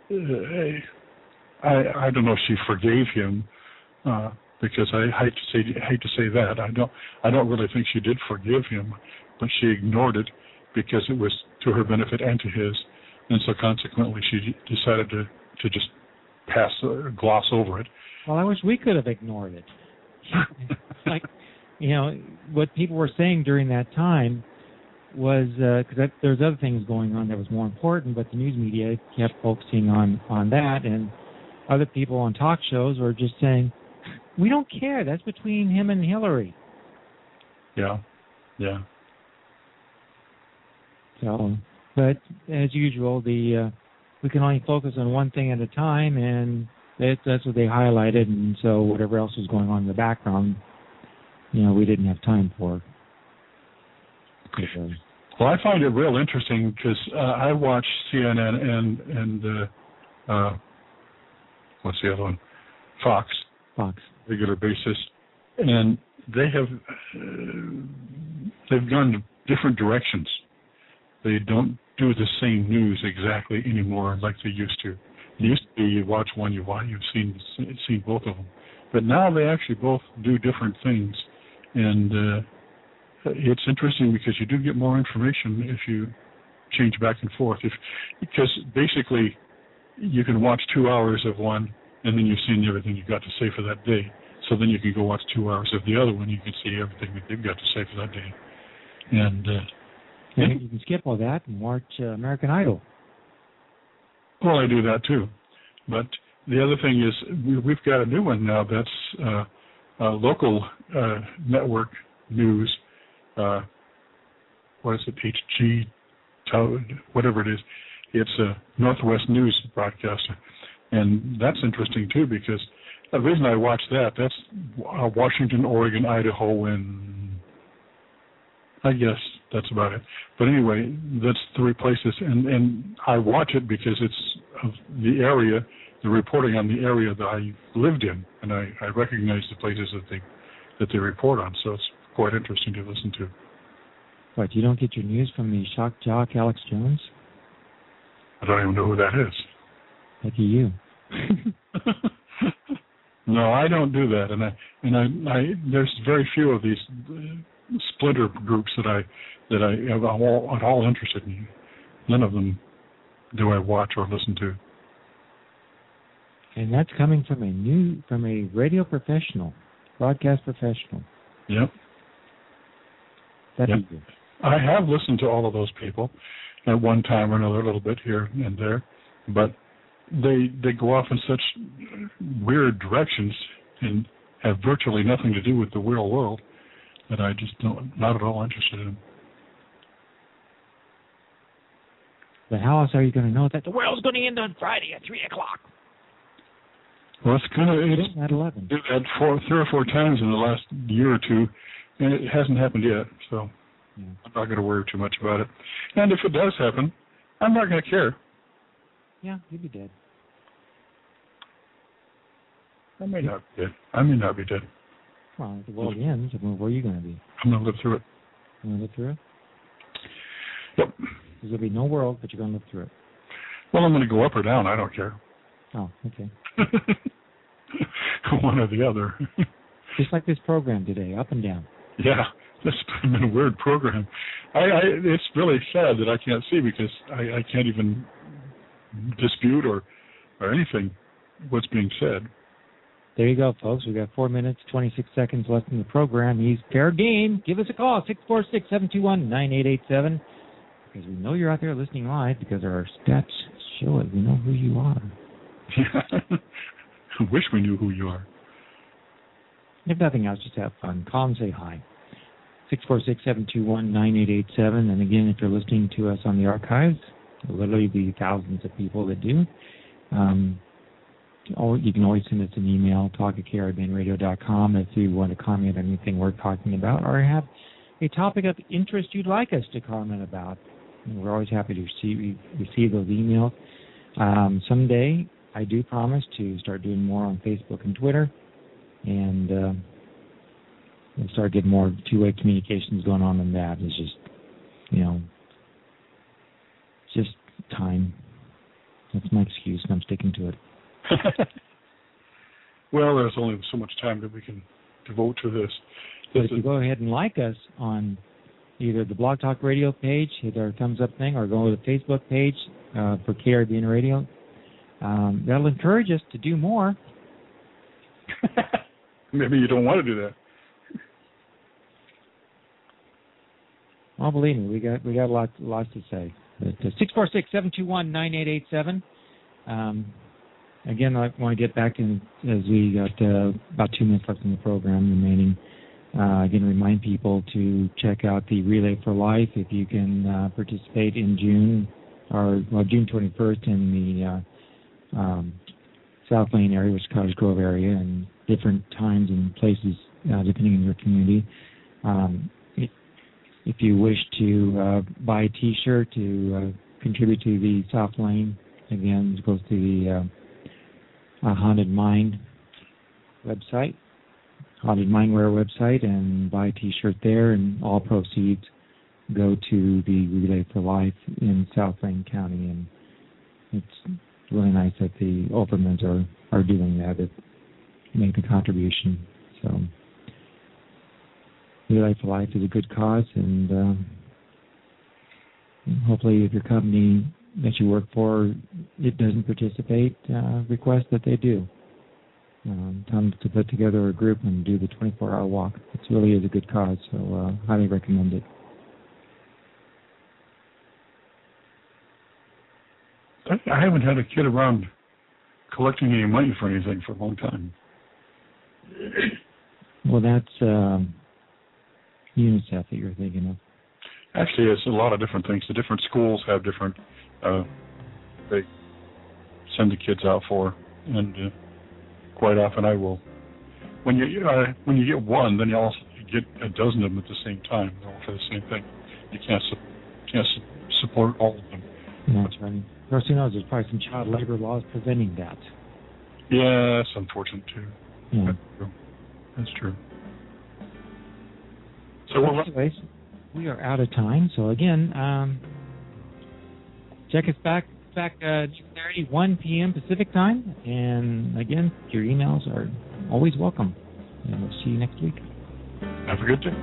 Uh, I, I don't know if she forgave him. Uh, Because I hate to say hate to say that I don't I don't really think she did forgive him, but she ignored it because it was to her benefit and to his, and so consequently she decided to, to just pass uh, gloss over it. Well, I wish we could have ignored it. Like, you know, what people were saying during that time was because uh, there's other things going on that was more important, but the news media kept focusing on on that, and other people on talk shows were just saying, we don't care. That's between him and Hillary. Yeah, yeah. So, but as usual, the uh, we can only focus on one thing at a time, and that, that's what they highlighted. And so, whatever else was going on in the background, you know, we didn't have time for. Uh, well, I find it real interesting because uh, I watch C N N and and uh, uh, what's the other one? Fox. Fox. Regular basis, and they have uh, they've gone different directions. They don't do the same news exactly anymore like they used to. It used to be you watch one, you watch, you've seen seen both of them, but now they actually both do different things, and uh, it's interesting because you do get more information if you change back and forth. If because basically you can watch two hours of one, and then you've seen everything you've got to say for that day. So then you can go watch two hours of the other one. You can see everything that they've got to say for that day. And, uh, and you can skip all that and watch uh, American Idol. Well, I do that too. But the other thing is we, we've got a new one now that's uh, uh, local uh, network news. Uh, what is it? H G, whatever it is. It's a Northwest News broadcaster. And that's interesting, too, because the reason I watch that, that's uh, Washington, Oregon, Idaho, and I guess that's about it. But anyway, that's three places. And, and I watch it because it's of the area, the reporting on the area that I lived in. And I, I recognize the places that they that they report on. So it's quite interesting to listen to. What, you don't get your news from the shock jock Alex Jones? I don't even know who that is. Lucky you. No, I don't do that, and I and I, I there's very few of these splinter groups that I that I am all, at all interested in. None of them do I watch or listen to. And that's coming from a new from a radio professional, broadcast professional. Yep. That's yep. good. I have listened to all of those people at one time or another, a little bit here and there, but they they go off in such weird directions and have virtually nothing to do with the real world that I just don't not at all interested in. But how else are you going to know that the world's going to end on Friday at three o'clock? Well, it's gonna it's at eleven. Do that four, three or four times in the last year or two, and it hasn't happened yet. So yeah. I'm not going to worry too much about it. And if it does happen, I'm not going to care. Yeah, you'd be dead. I may not be dead. I may not be dead. Well, if the world ends, where are you going to be? I'm going to live through it. You going to live through it? Yep. There's going to be no world, but you're going to live through it. Well, I'm going to go up or down. I don't care. Oh, okay. One or the other. Just like this program today, up and down. Yeah, this has been a weird program. I, I it's really sad that I can't see because I, I can't even dispute or or anything what's being said. There you go, folks. We've got four minutes, twenty-six seconds left in the program. He's fair game. Give us a call, six four six, seven two one, nine eight eight seven. Because we know you're out there listening live because our stats show it. We know who you are. I wish we knew who you are. If nothing else, just have fun. Call and say hi. six four six, seven two one, nine eight eight seven. And again, if you're listening to us on the archives, there'll literally be thousands of people that do. Um, or you can always send us an email, talk at K R B N radio dot com, if you want to comment on anything we're talking about or have a topic of interest you'd like us to comment about. And we're always happy to receive, receive those emails. Um, someday, I do promise to start doing more on Facebook and Twitter, and uh, we'll start getting more two-way communications going on in that. It's just, you know, just time. That's my excuse, and I'm sticking to it. Well, there's only so much time that we can devote to this. But if you go ahead and like us on either the Blog Talk Radio page, hit our thumbs up thing, or go to the Facebook page uh, for K R B N Radio, um, that'll encourage us to do more. Maybe you don't want to do that. Well, believe me, we got we got a lot lots to say. Six four six, seven two one, nine eight eight seven. Um, again, I want to get back in as we got uh, about two minutes left in the program remaining. Uh, again, remind people to check out the Relay for Life if you can uh, participate in June or well, June twenty-first in the uh, um, South Lane area, which is Cottage Grove area, and different times and places uh, depending on your community. Um, it, if you wish to uh, buy a T-shirt to uh, contribute to the South Lane, again, it goes to the uh, uh, Haunted Mind website. Haunted Mindwear website, and buy a T-shirt there, and all proceeds go to the Relay for Life in South Lane County. And it's really nice that the Overmans are, are doing that, that make the contribution. So Relay for Life is a good cause, and, um, and hopefully if your company that you work for, it doesn't participate, uh, request that they do. Um, time to put together a group and do the twenty-four hour walk. It really is a good cause, so uh, highly recommend it. I, I haven't had a kid around collecting any money for anything for a long time. Well, that's um, UNICEF that you're thinking of. Actually, it's a lot of different things. The different schools have different, uh, they send the kids out for, and uh, quite often I will. When you uh, when you get one, then you also get a dozen of them at the same time, all for the same thing. You can't su- can't su- support all of them. That's right. Of course, who knows? There's probably some child labor laws preventing that. Yeah, that's unfortunate too. Yeah. That's true. That's true. So, well, anyways, we are out of time. So again, um, check us back. back uh, Saturday, one p.m. Pacific time. And again, your emails are always welcome. And we'll see you next week. Have a good day.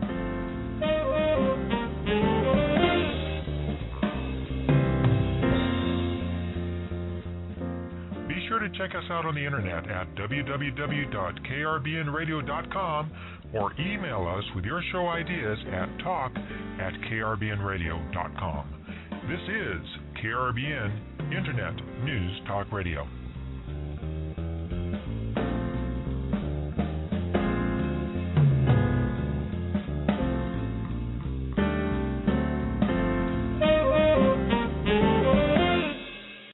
Be sure to check us out on the internet at w w w dot k r b n radio dot com or email us with your show ideas at talk at k r b n radio dot com. This is K R B N Internet News Talk Radio.